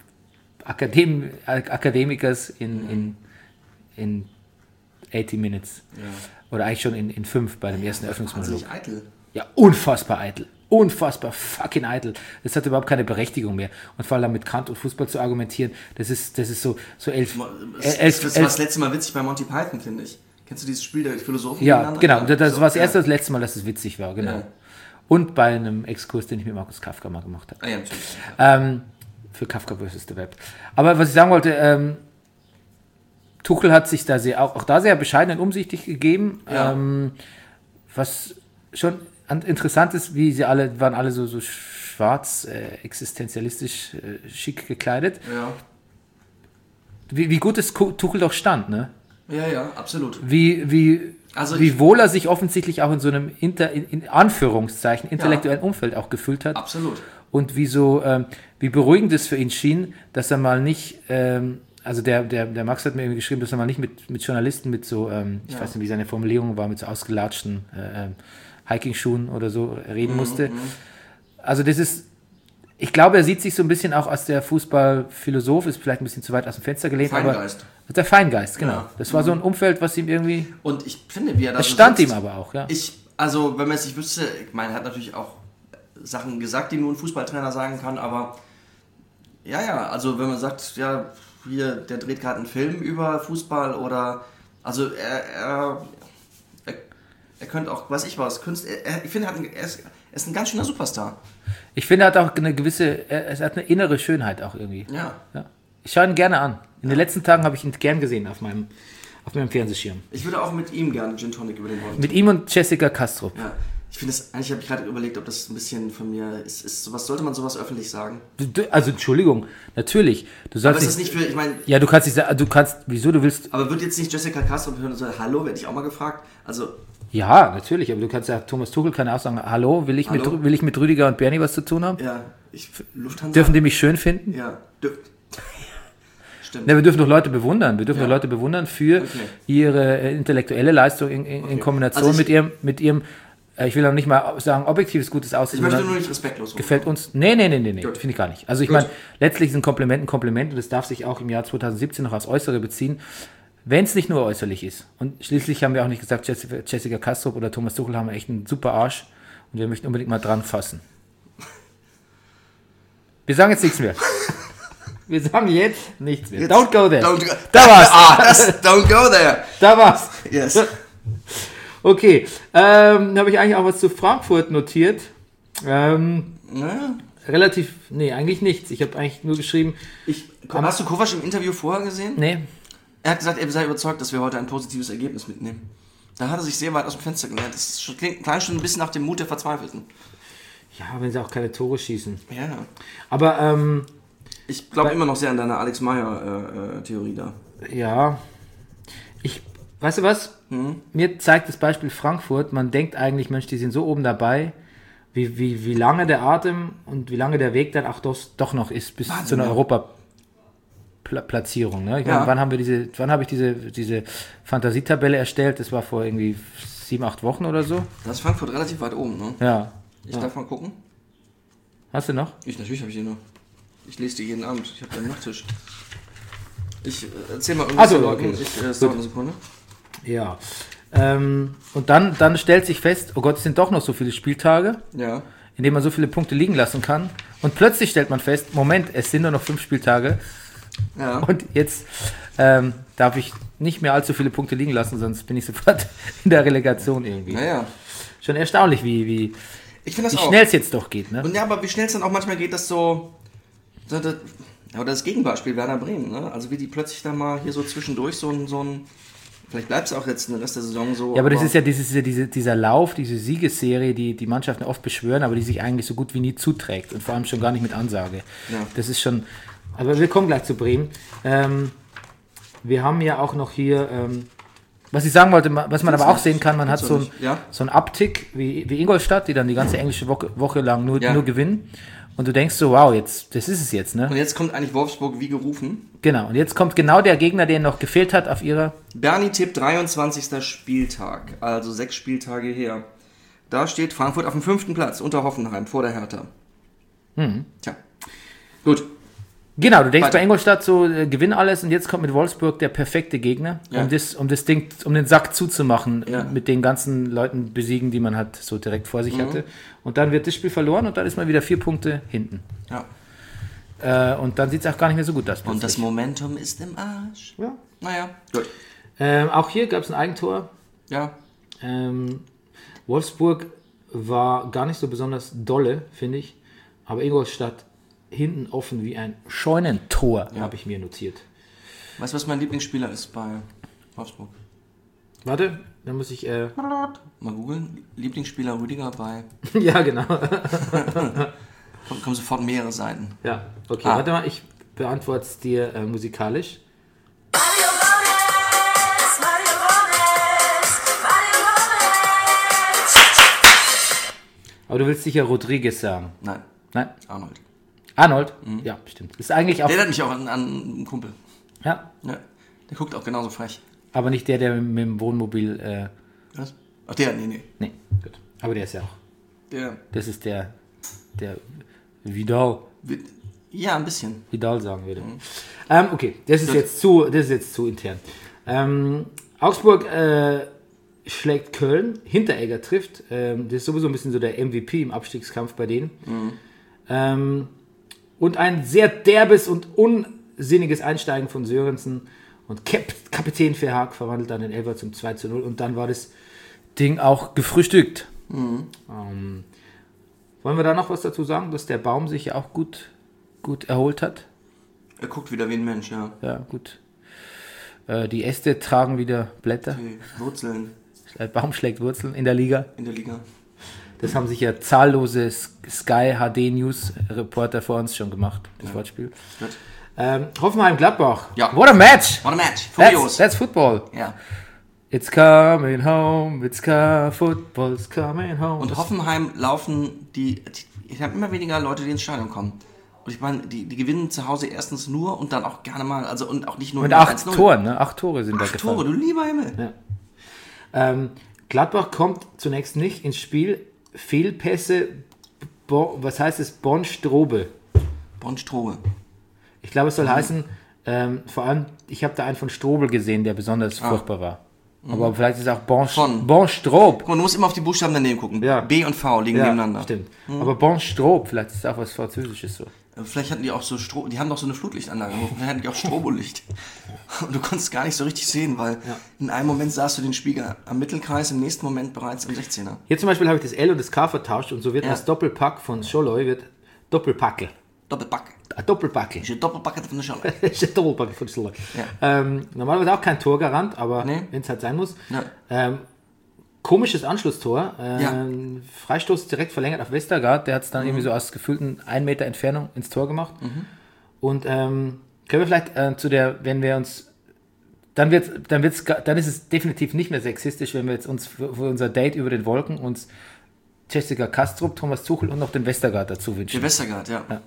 Akadem, Academicers in, in, in eighty minutes. Ja. Oder eigentlich schon in, in fünf bei dem ersten Eröffnungsmonolog. Wahnsinnig eitel. Ja, unfassbar eitel. Unfassbar fucking eitel. Das hat überhaupt keine Berechtigung mehr. Und vor allem mit Kant und Fußball zu argumentieren, das ist, das ist so, so elf, Das, elf, das elf, war das letzte Mal witzig bei Monty Python, finde ich. Kennst du dieses Spiel der Philosophen? Ja, gegeneinander? genau. Das, das So, war das erste ja. und das letzte Mal, dass es witzig war, genau. Ja. Und bei einem Exkurs, den ich mit Markus Kafka mal gemacht habe. Ah, ja, natürlich. Ähm, für Kafka versus The Web. Aber was ich sagen wollte, ähm, Tuchel hat sich da sehr, auch, auch da sehr bescheiden und umsichtig gegeben. Ja. Ähm, was schon interessant ist, wie sie alle, waren alle so, so schwarz, äh, existenzialistisch äh, schick gekleidet. Ja. Wie, wie gut es Tuchel doch stand, ne? Ja, ja, absolut. Wie, wie, Also wie ich- wohl er sich offensichtlich auch in so einem Inter, in, in Anführungszeichen intellektuellen Ja. Umfeld auch gefühlt hat. Absolut. Und wie so, ähm, wie beruhigend es für ihn schien, dass er mal nicht, ähm, also der, der, der Max hat mir irgendwie geschrieben, dass er mal nicht mit, mit Journalisten mit so, ähm, ich Ja. weiß nicht, wie seine Formulierung war, mit so ausgelatschten äh, ähm, Hiking-Schuhen oder so reden musste. Also das ist, Ich glaube, er sieht sich so ein bisschen auch als der Fußballphilosoph, ist vielleicht ein bisschen zu weit aus dem Fenster gelehnt. Feingeist. Aber der Feingeist, genau. Ja. Das war so ein Umfeld, was ihm irgendwie... Und ich finde, wie er da Es so stand sitzt, ihm aber auch, ja. Ich, also, wenn man es nicht wüsste, ich meine, er hat natürlich auch Sachen gesagt, die nur ein Fußballtrainer sagen kann, aber ja, ja, also wenn man sagt, ja, hier, der dreht gerade einen Film über Fußball oder, also er, er, er, er könnte auch, weiß ich was, Künstler, er, ich finde, er, hat einen, er, ist, er ist ein ganz schöner Superstar. Ich finde, er hat auch eine gewisse, er, er hat eine innere Schönheit auch irgendwie. Ja. Ja. Ich schaue ihn gerne an. In den letzten Tagen habe ich ihn gern gesehen auf meinem, auf meinem Fernsehschirm. Ich würde auch mit ihm gerne Gin Tonic über den Wolken. Mit ihm und Jessica Kastrup. Ja. Ich finde das, eigentlich habe ich gerade überlegt, ob das ein bisschen von mir ist, ist sowas, sollte man sowas öffentlich sagen? Du, du, also Entschuldigung, natürlich. Du sollst Aber ist das nicht für, ich meine... Ja, du kannst nicht sagen, du kannst, wieso, du willst... Aber wird jetzt nicht Jessica Kastrup hören und sagen, hallo, werde ich auch mal gefragt? Also... Ja, natürlich, aber du kannst ja, Thomas Tuchel kann ja auch sagen, hallo, will ich, Hallo? Mit, will ich mit Rüdiger und Bernie was zu tun haben? Ja, ich, Lufthansa... Dürfen die mich schön finden? Ja, dürfen... Stimmt. Ne, wir dürfen doch Leute bewundern. Wir dürfen Ja. doch Leute bewundern für Okay. ihre äh, intellektuelle Leistung in, in, Okay. in Kombination Also ich- mit ihrem, mit ihrem, äh, ich will auch nicht mal sagen, objektives gutes Aussehen. Ich möchte sondern nur nicht respektlos gefällt uns. Nee, nee, nee, nee, nee, Gut. finde ich gar nicht. Also ich Gut. meine, letztlich sind Kompliment ein Kompliment und das darf sich auch im Jahr zwanzig siebzehn noch aufs Äußere beziehen, wenn es nicht nur äußerlich ist. Und schließlich haben wir auch nicht gesagt, Jessica, Jessica Kastrup oder Thomas Tuchel haben echt einen super Arsch und wir möchten unbedingt mal dran fassen. Wir sagen jetzt nichts mehr. Wir sagen jetzt nichts mehr. Jetzt- Don't go there. Don't go, Da war's. Ah, das, don't go there. Da war's. Yes. Okay, ähm, habe ich eigentlich auch was zu Frankfurt notiert. Ähm, Naja. relativ, nee, eigentlich nichts. Ich habe eigentlich nur geschrieben, Ich, hast du Kovac im Interview vorher gesehen? nee, Er hat gesagt, er sei überzeugt, dass wir heute ein positives Ergebnis mitnehmen. Da hat er sich sehr weit aus dem Fenster gelehnt. Das ist schon, klingt klein schon ein bisschen nach dem Mut der Verzweifelten. ja, wenn sie auch keine Tore schießen. Ja. Aber, ähm, Ich glaube immer noch sehr an deine Alex Meyer-Theorie äh, da. ja, ich, weißt du was? Hm? Mir zeigt das Beispiel Frankfurt, man denkt eigentlich, Mensch, die sind so oben dabei, wie, wie, wie lange der Atem und wie lange der Weg dann auch doch, doch noch ist bis Wahnsinn, zu einer ja. Europaplatzierung. Ne? Ich Ja. meine, wann haben wir diese, wann habe ich diese, diese Fantasietabelle erstellt? Das war vor irgendwie sieben, acht Wochen oder so. Da ist Frankfurt relativ weit oben, ne? Ja. Ich darf mal gucken. Hast du noch? Ich, natürlich habe ich die noch. Ich lese die jeden Abend. Ich habe den Nachttisch. Ich äh, erzähl mal irgendwas. Ach so, zu Leuten. okay. Ich, äh, es dauert eine Sekunde. Ja. Ähm, und dann, dann stellt sich fest, oh Gott, es sind doch noch so viele Spieltage, Ja. in denen man so viele Punkte liegen lassen kann. Und plötzlich stellt man fest, Moment, es sind nur noch fünf Spieltage. Ja. Und jetzt ähm, darf ich nicht mehr allzu viele Punkte liegen lassen, sonst bin ich sofort in der Relegation irgendwie. Naja. Schon erstaunlich, wie, wie, Ich finde das wie auch. schnell es jetzt doch geht. Ne? Und ja, aber wie schnell es dann auch manchmal geht, dass so. so das, ja, oder das Gegenbeispiel Werder Bremen, ne? Also wie die plötzlich dann mal hier so zwischendurch so ein. So ein vielleicht bleibt es auch jetzt den Rest der Saison so. Ja, aber das ist ja dieses, diese, dieser Lauf, diese Siegesserie, die die Mannschaften oft beschwören, aber die sich eigentlich so gut wie nie zuträgt und vor allem schon gar nicht mit Ansage. Ja. Das ist schon. Aber wir kommen gleich zu Bremen. Ähm, wir haben ja auch noch hier, ähm, was ich sagen wollte, was man aber auch sehen kann, man hat so ein, Ja. so ein Uptick wie, wie Ingolstadt, die dann die ganze englische Woche, Woche lang nur, Ja. nur gewinnen. Und du denkst so, wow, jetzt, das ist es jetzt, ne? Und jetzt kommt eigentlich Wolfsburg wie gerufen. Genau. Und jetzt kommt genau der Gegner, der noch gefehlt hat auf ihrer. Bernie Tipp, dreiundzwanzigster Spieltag, also sechs Spieltage her. Da steht Frankfurt auf dem fünften Platz unter Hoffenheim vor der Hertha. Hm. Tja. Gut. Genau, du denkst Weiter. bei Ingolstadt so, äh, gewinn alles und jetzt kommt mit Wolfsburg der perfekte Gegner, Ja. um das, um das Ding, um den Sack zuzumachen, Ja. mit den ganzen Leuten besiegen, die man halt so direkt vor Mhm. sich hatte. Und dann wird das Spiel verloren und dann ist man wieder vier Punkte hinten. Ja. Äh, und dann sieht es auch gar nicht mehr so gut aus. Und das plötzlich. Momentum ist im Arsch. Ja. Naja. Gut. Ähm, auch hier gab es ein Eigentor. Ja. Ähm, Wolfsburg war gar nicht so besonders dolle, finde ich. Aber Ingolstadt hinten offen wie ein Scheunentor, Ja. habe ich mir notiert. Weißt du, was mein Lieblingsspieler ist bei Wolfsburg? Warte, dann muss ich... Äh, Mal googeln. Lieblingsspieler Rüdiger bei. ja, genau. Kommen, kommen sofort mehrere Seiten. Ja, okay, Ah. warte mal, ich beantworte es dir äh, musikalisch. Mario Gomez, Mario Gomez, Mario Gomez. Aber du willst sicher Rodriguez sagen. Nein, Nein? Arnold. Arnold? Ja, bestimmt. Ist eigentlich auch... Der erinnert mich auch an, an einen Kumpel. Ja, Ja. Der guckt auch genauso frech. aber nicht der, der mit dem Wohnmobil... Äh, Was? Ach, der, nee, nee. nee, gut. Aber der ist ja auch... Der. Das ist der... der Vidal. Ja, ein bisschen. Vidal sagen würde. Mhm. Ähm, okay, das ist, jetzt zu, das ist jetzt zu intern. Ähm, Augsburg äh, schlägt Köln, Hinteregger trifft. Ähm, das ist sowieso ein bisschen so der M V P im Abstiegskampf bei denen. Mhm. Ähm, und ein sehr derbes und unsinniges Einsteigen von Sörensen. Und Kap- Kapitän Verhaag verwandelt dann den Elfer zum zwei zu null. Und dann war das Ding auch gefrühstückt. Mhm. Ähm, wollen wir da noch was dazu sagen, dass der Baum sich ja auch gut, gut erholt hat? Er guckt wieder wie ein Mensch, ja. Ja, gut. Äh, die Äste tragen wieder Blätter. Die Wurzeln. Der Baum schlägt Wurzeln in der Liga. In der Liga. Das haben sich ja zahllose Sky H D News Reporter vor uns schon gemacht, das Ja. Wortspiel. Gut. Ähm, Hoffenheim-Gladbach. Ja. What a match! What a match. That's, Furios. that's football. Ja. It's coming home, it's car football, it's coming home. Und Hoffenheim laufen die, die ich habe immer weniger Leute, die ins Stadion kommen. Und ich meine, die, die gewinnen zu Hause erstens nur und dann auch gerne mal, also und auch nicht nur mit mit acht eins null. Toren, ne? Acht Tore sind da Acht gefallen. Tore, du lieber Himmel. Ja. Ähm, Gladbach kommt zunächst nicht ins Spiel. Fehlpässe, Bo, was heißt es? Bonn-Strobe. Bonn-Strobe. Ich glaube, es soll heißen, ähm, vor allem, ich habe da einen von Strobel gesehen, der besonders Ah. furchtbar war. Aber vielleicht ist es auch Bon, Von. bon Strob. Guck mal, du musst immer auf die Buchstaben daneben gucken. Ja. B und V liegen Ja, nebeneinander. stimmt. Aber Bon Strob, vielleicht ist es auch was Französisches so. Vielleicht hatten die auch so Stro die haben doch so eine Flutlichtanlage. Vielleicht hatten die auch Strobolicht. Und du konntest gar nicht so richtig sehen, weil Ja. in einem Moment sahst du den Spiegel am Mittelkreis, im nächsten Moment bereits im sechzehner. Hier zum Beispiel habe ich das L und das K vertauscht und so wird Ja. das Doppelpack von Scholloy wird Doppelpackel. Doppelback. Ein Doppelpackel. Ich Doppelpack von der Schale. Das ist ein Doppelpack von Scholloy. Ja. Ähm, normalerweise auch kein Torgarant, aber Nee. wenn es halt sein muss. Ja. Ähm, komisches Anschlusstor. Ähm, Ja. Freistoß direkt verlängert auf Westergaard. Der hat es dann irgendwie so aus gefühlten ein Meter Entfernung ins Tor gemacht. Und ähm, können wir vielleicht äh, zu der, wenn wir uns, dann wird, dann wird's, ga- dann ist es definitiv nicht mehr sexistisch, wenn wir jetzt uns für, für unser Date über den Wolken uns Jessica Kastrup, Thomas Tuchel und noch den Westergaard dazu wünschen. Der Westergaard, ja. Ja.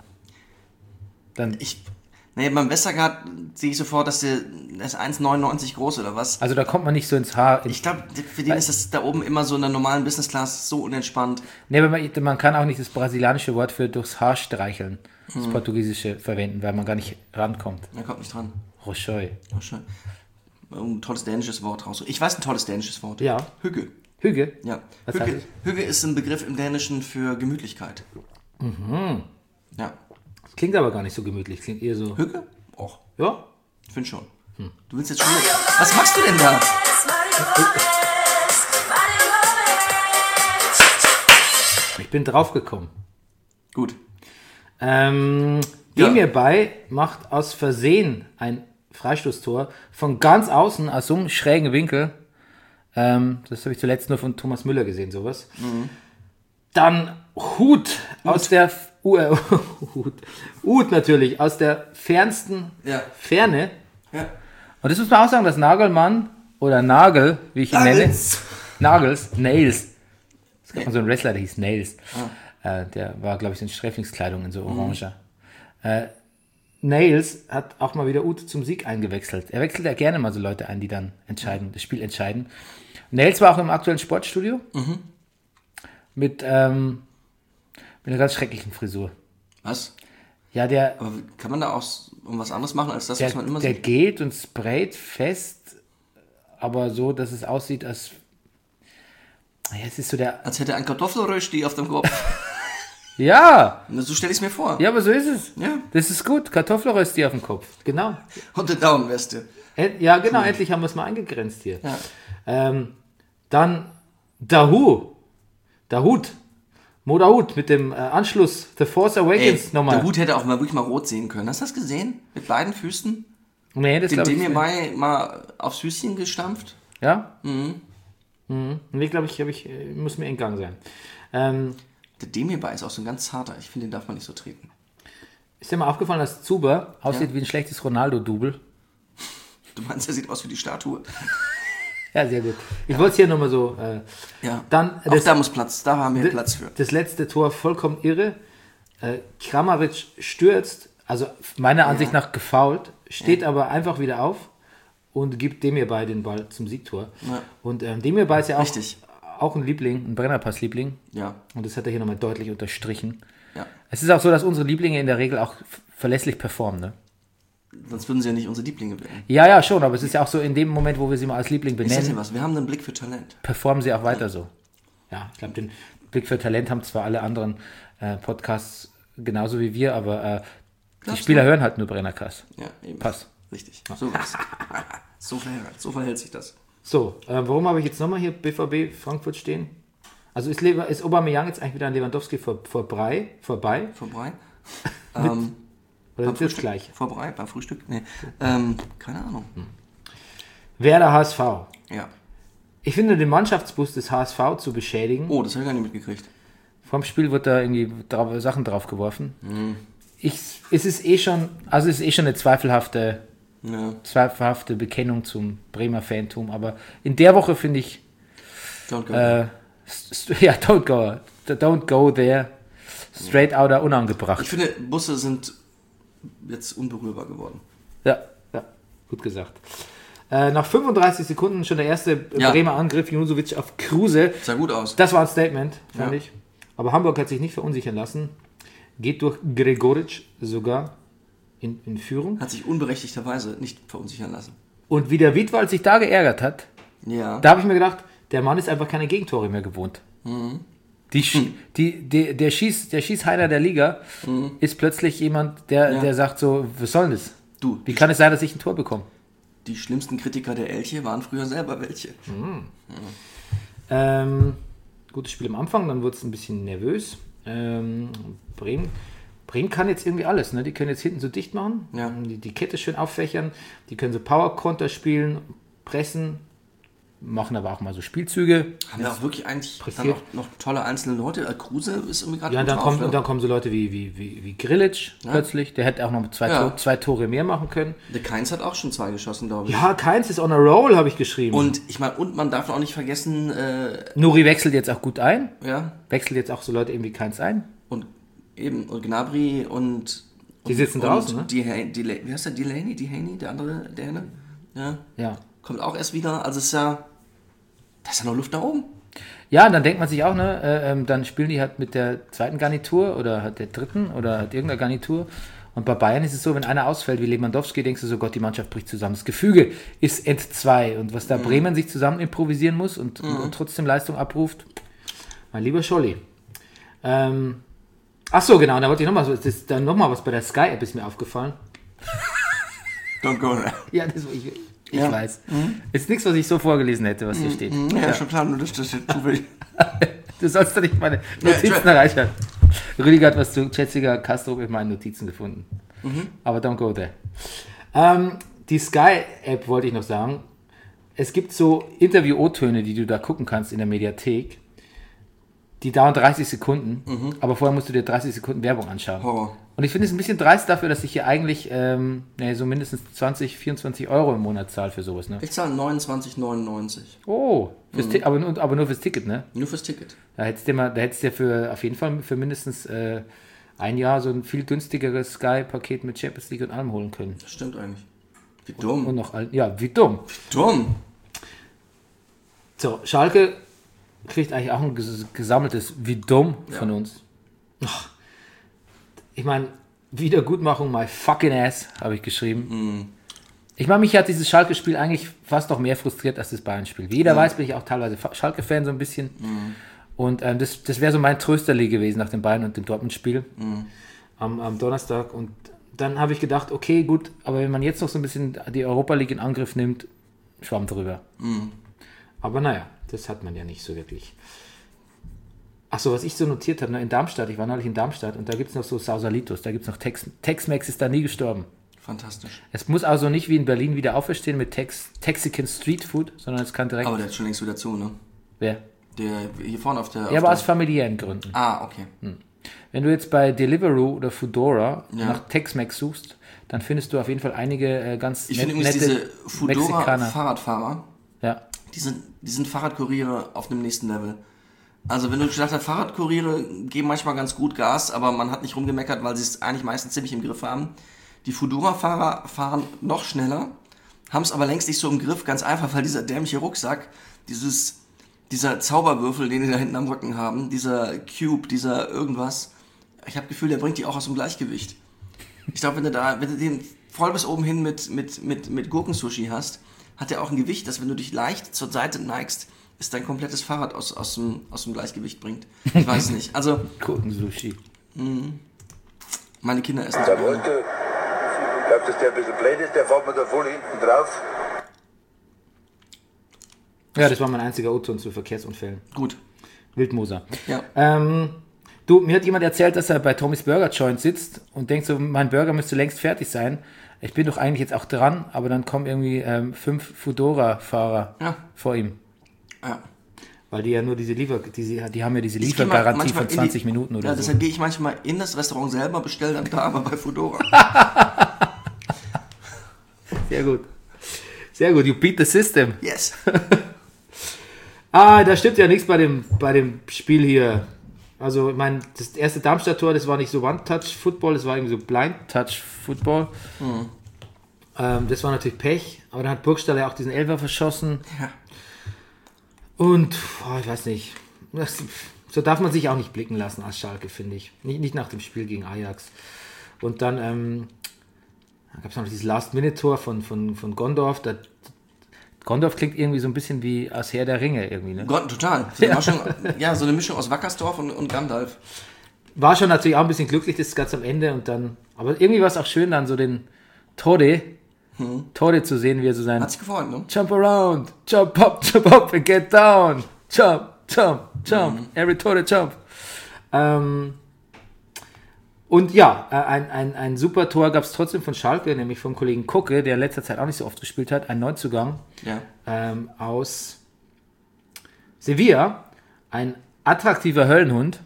Dann, Ich, nee, beim Westergaard sehe ich sofort, dass der, der ist eins Komma neunundneunzig groß oder was. also da kommt man nicht so ins Haar. Ins, Ich glaube, für den ist das da oben immer so in der normalen Business Class so unentspannt. nee, aber man, man kann auch nicht das brasilianische Wort für durchs Haar streicheln, das portugiesische verwenden, weil man gar nicht rankommt. Er kommt nicht dran. Rochoi. Oh, schön. Ein tolles dänisches Wort raus. Ich weiß ein tolles dänisches Wort. Ja. Hügge. Hüge? Ja. Was Hügge, heißt Hügge ist ein Begriff im Dänischen für Gemütlichkeit. Mhm. Ja. Klingt aber gar nicht so gemütlich, klingt eher so. Hügge? Och, Ja? ich finde schon. Du willst jetzt schon wieder... Was machst du denn da? Ich bin draufgekommen. Gut. Ähm, Ja. Demir bei macht aus Versehen ein Freistoßtor von ganz außen aus so einem schrägen Winkel. Ähm, das habe ich zuletzt nur von Thomas Müller gesehen, sowas. Dann Hut aus der uh, äh, Hut. Hut natürlich aus der fernsten Ja. Ferne. Ja. Und das muss man auch sagen, dass Nagelmann oder Nagel, wie ich ihn Nagels. nenne, Nagels, Nails. Es gab mal so einen Wrestler, der hieß Nails. Äh, der war, glaube ich, so in Sträflingskleidung, in so oranger. Äh, Nails hat auch mal wieder Ute zum Sieg eingewechselt. Er wechselt ja gerne mal so Leute ein, die dann entscheiden, das Spiel entscheiden. Nails war auch im aktuellen Sportstudio mit, ähm, mit einer ganz schrecklichen Frisur. Was? Ja, der, Aber kann man da auch um was anderes machen, als das, der, was man immer der sieht? geht und sprayt fest, aber so, dass es aussieht, als ja, es ist so der, Als hätte er ein Kartoffelrösti auf dem Kopf. ja, So stelle ich es mir vor. ja, aber so ist es. Ja. Das ist gut, Kartoffelrösti auf dem Kopf, genau. Und eine Daumenweste. End- Ja, genau, endlich haben wir es mal eingegrenzt hier. Ja. Ähm, dann Dahu, Dahut, Mo Dahut mit dem äh, Anschluss The Force Awakens Ey, nochmal. der Hut hätte auch mal wirklich mal rot sehen können. Hast du das gesehen? Mit beiden Füßen? Nee, das Den glaube ich Demir nicht. bei mal aufs Füßchen gestampft? Ja? Mhm. Mhm. Nee, glaube ich, glaub ich, äh, muss mir entgangen sein. Ähm, Der Demir bei ist auch so ein ganz zarter. Ich finde, den darf man nicht so treten. ist dir mal aufgefallen, dass Zuber aussieht Ja. wie ein schlechtes Ronaldo-Double? Du meinst, er sieht aus wie die Statue? Ja, sehr gut. Ich wollte es hier nochmal so. Äh, Ja. Dann auch das- da muss Platz. Da haben wir d- Platz für. Das letzte Tor vollkommen irre. Äh, Kramaric stürzt, also meiner Ansicht nach gefoult, steht aber einfach wieder auf und gibt Demir bei den Ball zum Siegtor. Ja. Und ähm, Demir bei ist ja auch, Richtig. auch ein Liebling, ein Brennerpass-Liebling. Ja. Und das hat er hier nochmal deutlich unterstrichen. Ja. Es ist auch so, dass unsere Lieblinge in der Regel auch f- verlässlich performen, ne? Sonst würden sie ja nicht unsere Lieblinge werden. Ja, ja, schon, aber es ist ja auch so, in dem Moment, wo wir sie mal als Liebling Ich sag dir benennen, was, wir haben einen Blick für Talent. performen sie auch weiter so. Ja, ich glaube, den Blick für Talent haben zwar alle anderen äh, Podcasts genauso wie wir, aber äh, die Glaubst Spieler du? hören halt nur Brennercast. Ja, eben. Pass. Richtig. So was. so, verhält, so verhält sich das. So, äh, warum habe ich jetzt nochmal hier B V B Frankfurt stehen? Also ist, Lever, ist Aubameyang jetzt eigentlich wieder an Lewandowski vor, vorbei? vorbei? Vorbei. ähm, Oder beim ist das Frühstück? gleich? Vorbei, beim Frühstück? Nee. Ähm, keine Ahnung. Werder H S V. Ja. Ich finde, den Mannschaftsbus des H S V zu beschädigen. Oh, das habe ich gar nicht mitgekriegt. Vom Spiel wird da irgendwie drauf, Sachen drauf geworfen. Ich, es ist eh schon, also es ist eh schon eine zweifelhafte, Ja. zweifelhafte Bekennung zum Bremer Fantum, aber in der Woche finde ich, Don't go. äh, st- st- ja, don't go, don't go there, straight outer unangebracht. Ich finde, Busse sind jetzt unberührbar geworden. Ja, ja, gut gesagt. Äh, nach fünfunddreißig Sekunden schon der erste Ja. Bremer Angriff, Junusovic auf Kruse. Sah gut aus. Das war ein Statement, fand Ja. ich. Aber Hamburg hat sich nicht verunsichern lassen. Geht durch Gregoritsch sogar in, in Führung. Hat sich unberechtigterweise nicht verunsichern lassen. Und wie der Wiedwald sich da geärgert hat, Ja. da habe ich mir gedacht, der Mann ist einfach keine Gegentore mehr gewohnt. Mhm. Die, Sch- die, die, der, Schieß, der Schießheiler der Liga ist plötzlich jemand, der, Mhm. Ja. der sagt so, was soll denn das? Du, Wie kann es sein, dass ich ein Tor bekomme? die schlimmsten Kritiker der Elche waren früher selber welche. Ähm, gutes Spiel am Anfang, dann wurde es ein bisschen nervös. Ähm, Bremen, Bremen kann jetzt irgendwie alles. Ne? Die können jetzt hinten so dicht machen, Ja. die, die Kette schön auffächern, die können so Power-Konter spielen, pressen, machen aber auch mal so Spielzüge. Haben wir auch wirklich eigentlich dann Pressiert. noch, noch tolle einzelne Leute. Äh, Kruse ist irgendwie gerade Ja, und gut dann, drauf, kommt, ne? und dann kommen so Leute wie, wie, wie, wie Grilic plötzlich, der hätte auch noch zwei, Ja. Tor, zwei Tore mehr machen können. Der Keins hat auch schon zwei geschossen, glaube ich. Ja, Keins ist on a roll, habe ich geschrieben. Und ich meine, und man darf auch nicht vergessen, äh, Nuri wechselt jetzt auch gut ein, ja, wechselt jetzt auch so Leute eben wie Keins ein. und eben, und Gnabry und. Die sitzen und draußen, ne? Deha- Dela- wie heißt der? Delaney? Dehaney? Der andere, der eine? Ja. Ja. Kommt auch erst wieder. Also ist ja. Da ist ja noch Luft nach oben. Ja, und dann denkt man sich auch, ne, äh, ähm, dann spielen die halt mit der zweiten Garnitur oder halt der dritten oder halt irgendeiner Garnitur. Und bei Bayern ist es so, wenn einer ausfällt wie Lewandowski, denkst du so, Gott, die Mannschaft bricht zusammen. Das Gefüge ist entzwei. Und was da Bremen sich zusammen improvisieren muss und, und, und trotzdem Leistung abruft, mein lieber Scholli. Ähm, ach so, genau, da wollte ich nochmal, das ist dann nochmal was bei der Sky-App ist mir aufgefallen. Don't go. Ja, das, ich, ich Ja. weiß. Ist nichts, was ich so vorgelesen hätte, was hier steht. Ja, schon klar, nur das, das ist zufällig. Du sollst doch nicht meine Notizen Ja, erreichen. Rüdiger hat was zu Jessica Castro in meinen Notizen gefunden. Aber don't go there. Ähm, die Sky-App wollte ich noch sagen. Es gibt so Interview-O-Töne, die du da gucken kannst in der Mediathek. Die dauern dreißig Sekunden, aber vorher musst du dir dreißig Sekunden Werbung anschauen. Horror. Und ich finde es ein bisschen dreist dafür, dass ich hier eigentlich ähm, nee, so mindestens zwanzig, vierundzwanzig Euro im Monat zahle für sowas. Ne? Ich zahle neunundzwanzig neunundneunzig. Oh, fürs Ti- aber, nur, aber nur fürs Ticket, ne? Nur fürs Ticket. Da hättest du mal, da hättest du ja für auf jeden Fall für mindestens äh, ein Jahr so ein viel günstigeres Sky-Paket mit Champions League und allem holen können. Das stimmt eigentlich. Wie dumm. Und noch all, ja, wie dumm. dumm. So, Schalke kriegt eigentlich auch ein ges- gesammeltes wie dumm von uns. Ach, ich meine, Wiedergutmachung my fucking ass, habe ich geschrieben. Ich meine, mich hat dieses Schalke-Spiel eigentlich fast noch mehr frustriert als das Bayern-Spiel. Wie jeder weiß, bin ich auch teilweise Fa- Schalke-Fan so ein bisschen. Und ähm, das, das wäre so mein Trösterli gewesen nach dem Bayern- und dem Dortmund-Spiel am, am Donnerstag. Und dann habe ich gedacht, okay, gut, aber wenn man jetzt noch so ein bisschen die Europa League in Angriff nimmt, schwamm drüber. Aber naja, das hat man ja nicht so wirklich. Achso, was ich so notiert habe, ne, in Darmstadt, ich war neulich in Darmstadt und da gibt es noch so Sausalitos, da gibt es noch Tex- Tex-Mex, ist da nie gestorben. Fantastisch. Es muss also nicht wie in Berlin wieder auferstehen mit Tex- Texican Street Food, sondern es kann direkt... Aber der ist schon längst wieder zu, ne? Wer? Der hier vorne auf der. Ja, auf aber der aus familiären Gründen. ah, okay. Wenn du jetzt bei Deliveroo oder Foodora Ja. nach Tex-Mex suchst, dann findest du auf jeden Fall einige äh, ganz Ich net- finde übrigens nette diese Mexikaner. Fudora-Fahrradfahrer, Ja. die sind, die sind Fahrradkuriere auf dem nächsten Level. Also wenn du gedacht hast, Fahrradkuriere geben manchmal ganz gut Gas, aber man hat nicht rumgemeckert, weil sie es eigentlich meistens ziemlich im Griff haben. Die Fudora-Fahrer fahren noch schneller, haben es aber längst nicht so im Griff, ganz einfach, weil dieser dämliche Rucksack, dieses, dieser Zauberwürfel, den die da hinten am Rücken haben, dieser Cube, dieser irgendwas, Ich habe Gefühl, der bringt die auch aus dem Gleichgewicht. Ich glaube, wenn du da, wenn du den voll bis oben hin mit, mit, mit, mit Gurkensushi hast, hat der auch ein Gewicht, dass wenn du dich leicht zur Seite neigst, ist dein komplettes Fahrrad aus, aus, dem, aus dem Gleichgewicht bringt. Ich weiß es nicht. Also, Gurkensushi. meine Kinder essen das Der gerne. wollte, ich glaube, dass der ein bisschen blöd ist, der fährt mir da voll hinten drauf. Ja, das war mein einziger O-Ton zu Verkehrsunfällen. Gut. Wildmoser. Ja. Ähm, du, mir hat jemand erzählt, dass er bei Tommy's Burger Joint sitzt und denkt so, mein Burger müsste längst fertig sein. Ich bin doch eigentlich jetzt auch dran, aber dann kommen irgendwie ähm, fünf Foodora-Fahrer Ja. vor ihm. Ja. Weil die ja nur diese Liefer... Die, die haben ja diese Ich geh mal Liefergarantie manchmal von in zwanzig die, Minuten oder ja, so. deshalb gehe ich manchmal in das Restaurant selber, bestelle dann da, aber bei Foodora. Sehr gut. Sehr gut, you beat the system. Yes. Ah, da stimmt ja nichts bei dem, bei dem Spiel hier. Also, ich meine, das erste Darmstadt-Tor, das war nicht so One-Touch-Football, das war irgendwie so Blind-Touch-Football. Mhm. Ähm, das war natürlich Pech, aber dann hat Burgstaller auch diesen Elfer verschossen. Ja. Und, boah, ich weiß nicht, das, so darf man sich auch nicht blicken lassen als Schalke, finde ich. Nicht, nicht nach dem Spiel gegen Ajax. Und dann, ähm, dann gab es noch dieses Last-Minute-Tor von, von, von Gondorf. Da, Gondorf klingt irgendwie so ein bisschen wie aus Herr der Ringe irgendwie, ne? Gott, total. So eine, Mischung, ja, so eine Mischung aus Wackersdorf und, und Gandalf. War schon natürlich auch ein bisschen glücklich, das ganz am Ende und dann, aber irgendwie war es auch schön, dann so den Tode, hm. Tode zu sehen, wie er so sein Hat sich gefreut, ne? Jump around, jump up, jump up and get down, jump, jump, jump, mhm. every Tode jump. Ähm, und ja, ein, ein, ein super Tor gab es trotzdem von Schalke, nämlich vom Kollegen Kucke, der in letzter Zeit auch nicht so oft gespielt hat, ein Neuzugang Ja. ähm, aus Sevilla, ein attraktiver Höllenhund.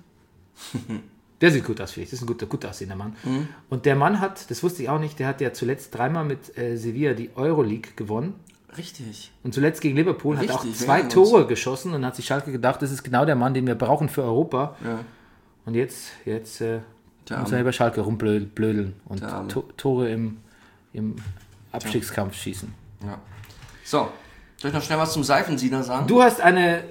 Der sieht gut aus, finde ich. Das ist ein guter, gut aussehender Mann. Mhm. Und der Mann hat, das wusste ich auch nicht, der hat ja zuletzt dreimal mit äh, Sevilla die Euroleague gewonnen. Richtig. Und zuletzt gegen Liverpool Richtig, hat auch zwei Tore geschossen und hat sich Schalke gedacht, das ist genau der Mann, den wir brauchen für Europa. Ja. Und jetzt, jetzt äh, Der muss Arme. er über Schalke rumblödeln und Der Arme. to Tore im, im Abstiegskampf schießen. Ja. So, soll ich noch schnell was zum Seifensieder sagen? Du hast eine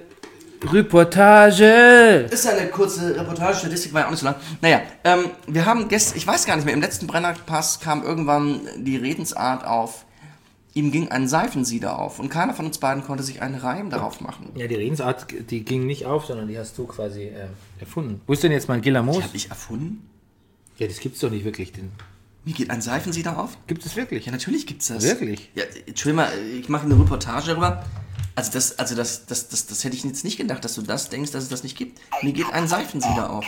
Reportage. Ist ja eine kurze Reportage, Statistik war ja auch nicht so lang. Naja, ähm, wir haben gestern, ich weiß gar nicht mehr, im letzten Brennerpass kam irgendwann die Redensart auf, ihm ging ein Seifensieder auf und keiner von uns beiden konnte sich einen Reim darauf machen. Ja, die Redensart, die ging nicht auf, sondern die hast du quasi äh, erfunden. Wo ist denn jetzt mein Gilamos? Die habe ich erfunden? Ja, das gibt's doch nicht wirklich. Den Mir geht ein Seifensieder auf? gibt es wirklich? Ja, natürlich gibt's das. Wirklich? Ja, Entschuldigung mal, ich mache eine Reportage darüber. Also das, also das, das, das, das hätte ich jetzt nicht gedacht, dass du das denkst, dass es das nicht gibt. Mir geht ein Seifensieder auf.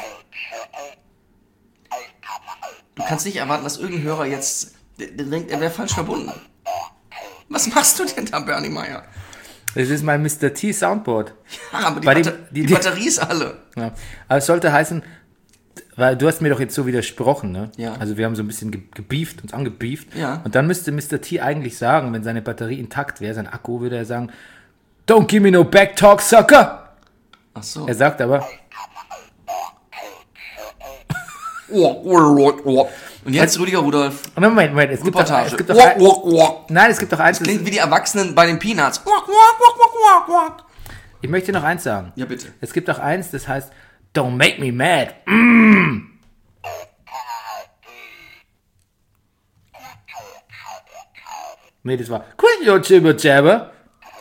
Du kannst nicht erwarten, dass irgendein Hörer jetzt der, der denkt, er wäre falsch verbunden. Was machst du denn da, Bernie Meyer? Das ist mein Mister T Soundboard. Ja, aber die, Bei dem- Batter die- die, die- Batterie ist alle. Ja. Aber es sollte heißen, weil du hast mir doch jetzt so widersprochen, ne? Ja. Also wir haben so ein bisschen ge gebieft, uns angebieft. Ja. Und dann müsste Mister T eigentlich sagen, wenn seine Batterie intakt wäre, sein Akku, würde er sagen, Don't give me no back talk, sucker! Ach so. Er sagt aber, Und jetzt Rüdiger Rudolf. Moment, Moment, es gibt doch, Reportage. es gibt doch ein, nein, es gibt doch eins, Klingt das, wie die Erwachsenen bei den Peanuts. ich möchte noch eins sagen. Ja, bitte. Es gibt auch eins, das heißt, Don't make me mad. Mm. Nee, das war Quit your jibber jabber.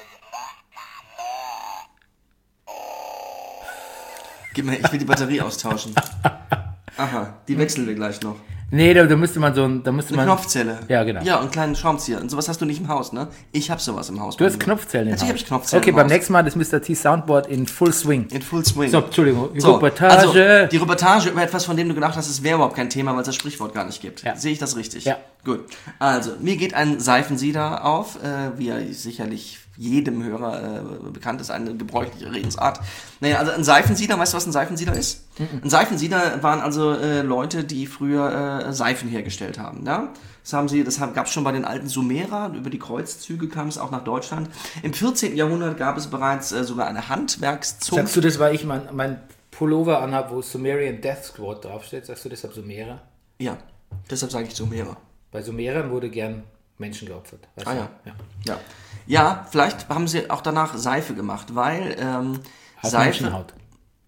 Gib mir, ich will die Batterie austauschen. Aha, die wechseln wir gleich noch. Nee, da, da müsste man so ein, da müsste Eine man. Knopfzelle. Ja, genau. Ja, und einen kleinen Schraubenzieher. Und sowas hast du nicht im Haus, ne? Ich hab sowas im Haus. Du hast Knopfzellen im Natürlich Haus. hab ich Knopfzellen Okay, im beim Haus. nächsten Mal das Mister T Soundboard in Full Swing. In Full Swing. So, Entschuldigung, So, Reportage. Also, die Reportage über etwas, von dem du gedacht hast, es wäre überhaupt kein Thema, weil es das Sprichwort gar nicht gibt. Ja. Sehe ich das richtig? Ja. Gut. Also, mir geht ein Seifensieder auf, äh, wie er sicherlich jedem Hörer äh, bekannt ist, eine gebräuchliche Redensart. Naja, also ein Seifensieder, weißt du, was ein Seifensieder ist? Mhm. Ein Seifensieder waren also äh, Leute, die früher äh, Seifen hergestellt haben. Ja? Das haben sie, das gab es schon bei den alten Sumerer, über die Kreuzzüge kam es auch nach Deutschland. Im vierzehnten Jahrhundert gab es bereits äh, sogar eine Handwerkszunft. Sagst du das, weil ich mein, mein Pullover anhabe, wo Sumerian Death Squad draufsteht? Sagst du deshalb Sumerer? Ja, deshalb sage ich Sumerer. Bei Sumerern wurde gern Menschen geopfert. Weißt Ah du? ja. ja. Ja, vielleicht haben sie auch danach Seife gemacht, weil ähm, Aus Seife... Menschenhaut.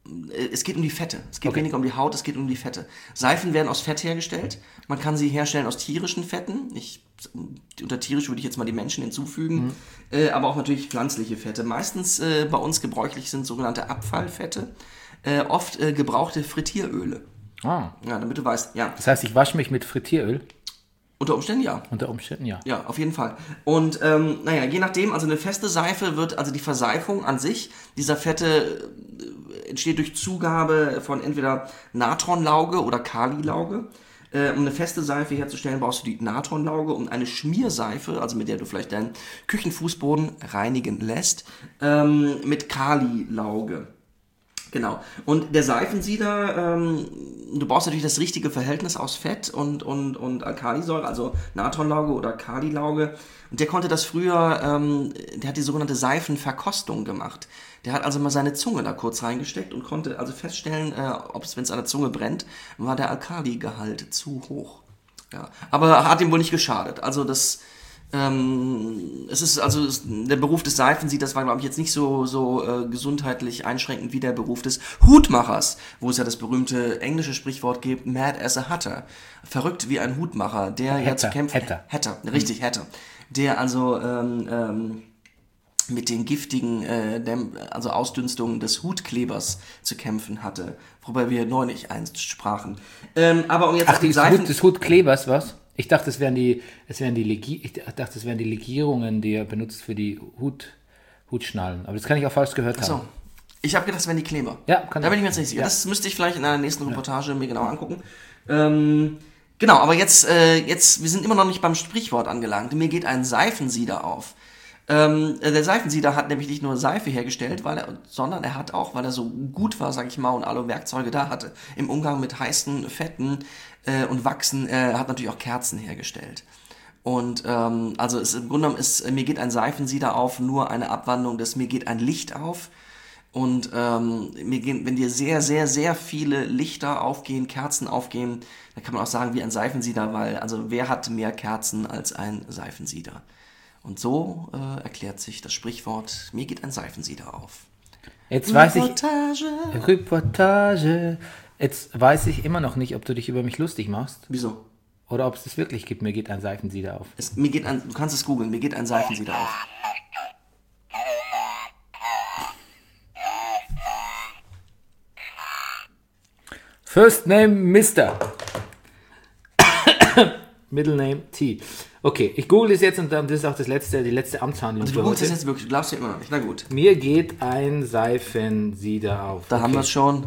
es geht um die Fette. Es geht Okay. weniger um die Haut, es geht um die Fette. Seifen werden aus Fett hergestellt. Man kann sie herstellen aus tierischen Fetten. Ich, unter tierisch würde ich jetzt mal die Menschen hinzufügen. Mhm. Äh, aber auch natürlich pflanzliche Fette. Meistens äh, bei uns gebräuchlich sind sogenannte Abfallfette. Äh, oft äh, gebrauchte Frittieröle. Ah. Ja, damit du weißt, ja. Das heißt, ich wasche mich mit Frittieröl? Unter Umständen ja. Unter Umständen, ja. Ja, auf jeden Fall. Und ähm, naja, je nachdem, also eine feste Seife wird, also die Verseifung an sich dieser Fette äh, entsteht durch Zugabe von entweder Natronlauge oder Kalilauge. Äh, um eine feste Seife herzustellen, brauchst du die Natronlauge und eine Schmierseife, also mit der du vielleicht deinen Küchenfußboden reinigen lässt, ähm, mit Kalilauge. Genau. Und der Seifensieder, ähm, du brauchst natürlich das richtige Verhältnis aus Fett und, und, und Alkalisäure, also Natronlauge oder Kalilauge. Und der konnte das früher, ähm, der hat die sogenannte Seifenverkostung gemacht. Der hat also mal seine Zunge da kurz reingesteckt und konnte also feststellen, äh, ob es, wenn es an der Zunge brennt, war der Alkaligehalt zu hoch. Ja. Aber hat ihm wohl nicht geschadet. Also das... Ähm, es ist also es, der Beruf des Seifensieders war, glaube ich, jetzt nicht so, so äh, gesundheitlich einschränkend wie der Beruf des Hutmachers, wo es ja das berühmte englische Sprichwort gibt, mad as a hatter. Verrückt wie ein Hutmacher, der ja zu kämpfen... Hatter. Hatter, richtig, Hatter. Der also ähm, ähm, mit den giftigen äh, Dämm- also Ausdünstungen des Hutklebers zu kämpfen hatte, worüber wir neulich einst sprachen. Ähm, aber um jetzt Ach, auf die die Seifen... Hut, des Hutklebers, was? Ich dachte, es wären die, es wären die Legi ich dachte, es wären die Legierungen, die er benutzt für die Hut, Hutschnallen. Aber das kann ich auch falsch gehört haben. So. Ich habe gedacht, das wären die Kleber. Ja, kann Da bin sein. ich mir jetzt nicht sicher. Ja. Das müsste ich vielleicht in einer nächsten Reportage mir genau angucken. Ähm, genau, aber jetzt, äh, jetzt, wir sind immer noch nicht beim Sprichwort angelangt. Mir geht ein Seifensieder auf. Ähm, der Seifensieder hat nämlich nicht nur Seife hergestellt, weil er, sondern er hat auch, weil er so gut war, sag ich mal, und alle Werkzeuge da hatte, im Umgang mit heißen Fetten äh, und Wachsen, äh, hat natürlich auch Kerzen hergestellt. Und ähm, also es, im Grunde genommen ist, mir geht ein Seifensieder auf, nur eine Abwandlung des mir geht ein Licht auf. Und ähm, mir gehen, wenn dir sehr, sehr, sehr viele Lichter aufgehen, Kerzen aufgehen, dann kann man auch sagen wie ein Seifensieder, weil also wer hat mehr Kerzen als ein Seifensieder? Und so äh, erklärt sich das Sprichwort, mir geht ein Seifensieder auf. Jetzt weiß ich, Reportage. Reportage. Jetzt weiß ich immer noch nicht, ob du dich über mich lustig machst Wieso? oder ob es das wirklich gibt. Mir geht ein Seifensieder auf. Es, mir geht ein, du kannst es googeln, mir geht ein Seifensieder auf. First name Mister Middle name T. Okay, ich google es jetzt und dann, das ist auch das letzte, die letzte Amtshandlung Du für googelst heute. das jetzt wirklich, du glaubst ja immer noch nicht. Na gut, Mir geht ein Seifensieder auf. da okay. haben wir es schon.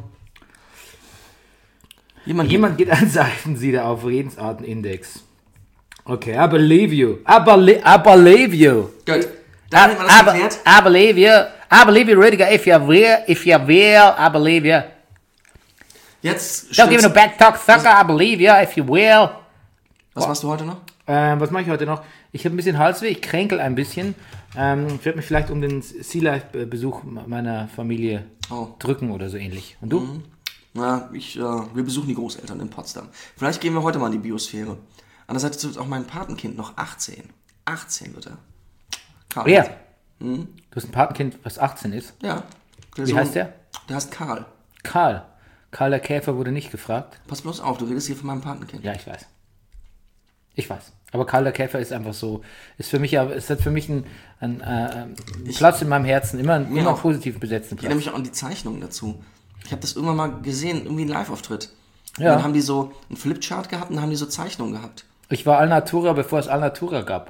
Jemand, Jemand geht ein Seifensieder auf Redensartenindex. Okay, I believe you. I, belie I believe you. Gut, I, da haben wir das I, geklärt. I believe you. I believe you, Rüdiger. If you're real, if you're real, I believe you. Jetzt Don't give me no stürzt- back talk, sucker. I believe you. If you will. Was machst du heute noch? Ähm, was mache ich heute noch? Ich habe ein bisschen Halsweh, ich kränkel ein bisschen. Ähm, ich werde mich vielleicht um den Sea Life-Besuch meiner Familie Oh. drücken oder so ähnlich. Und du? Na, ich, äh, wir besuchen die Großeltern in Potsdam. Vielleicht gehen wir heute mal in die Biosphäre. Andererseits wird auch mein Patenkind noch achtzehn. achtzehn wird er. Karl. Wer? Du hast ein Patenkind, was achtzehn ist. Ja. Der Wie Sohn- heißt der? Der heißt Karl. Karl. Karl der Käfer wurde nicht gefragt. Pass bloß auf, du redest hier von meinem Patenkind. Ja, ich weiß. Ich weiß. Aber Karl der Käfer ist einfach so, ist für mich ja, es hat für mich einen, einen, äh, einen Platz in meinem Herzen, immer, einen- immer einen auch. positiv besetzten Ich erinnere Platz. mich auch an die Zeichnungen dazu. Ich habe das irgendwann mal gesehen, irgendwie ein Live-Auftritt. Und Ja. dann haben die so einen Flipchart gehabt und dann haben die so Zeichnungen gehabt. Ich war Alnatura, bevor es Alnatura gab.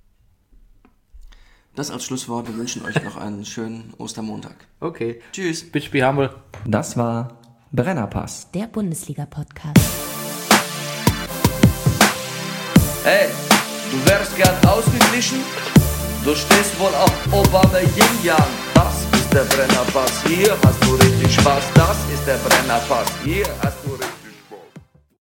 Das als Schlusswort. Wir wünschen euch noch einen schönen Ostermontag. Okay. Tschüss. Bitch be humble. Das war Brennerpass. Der Bundesliga-Podcast. Hey, du wärst gern ausgeglichen? Du stehst wohl auf Obama Yin Yang. Das ist der Brennerpass. Hier hast du richtig Spaß. Das ist der Brennerpass. Hier hast du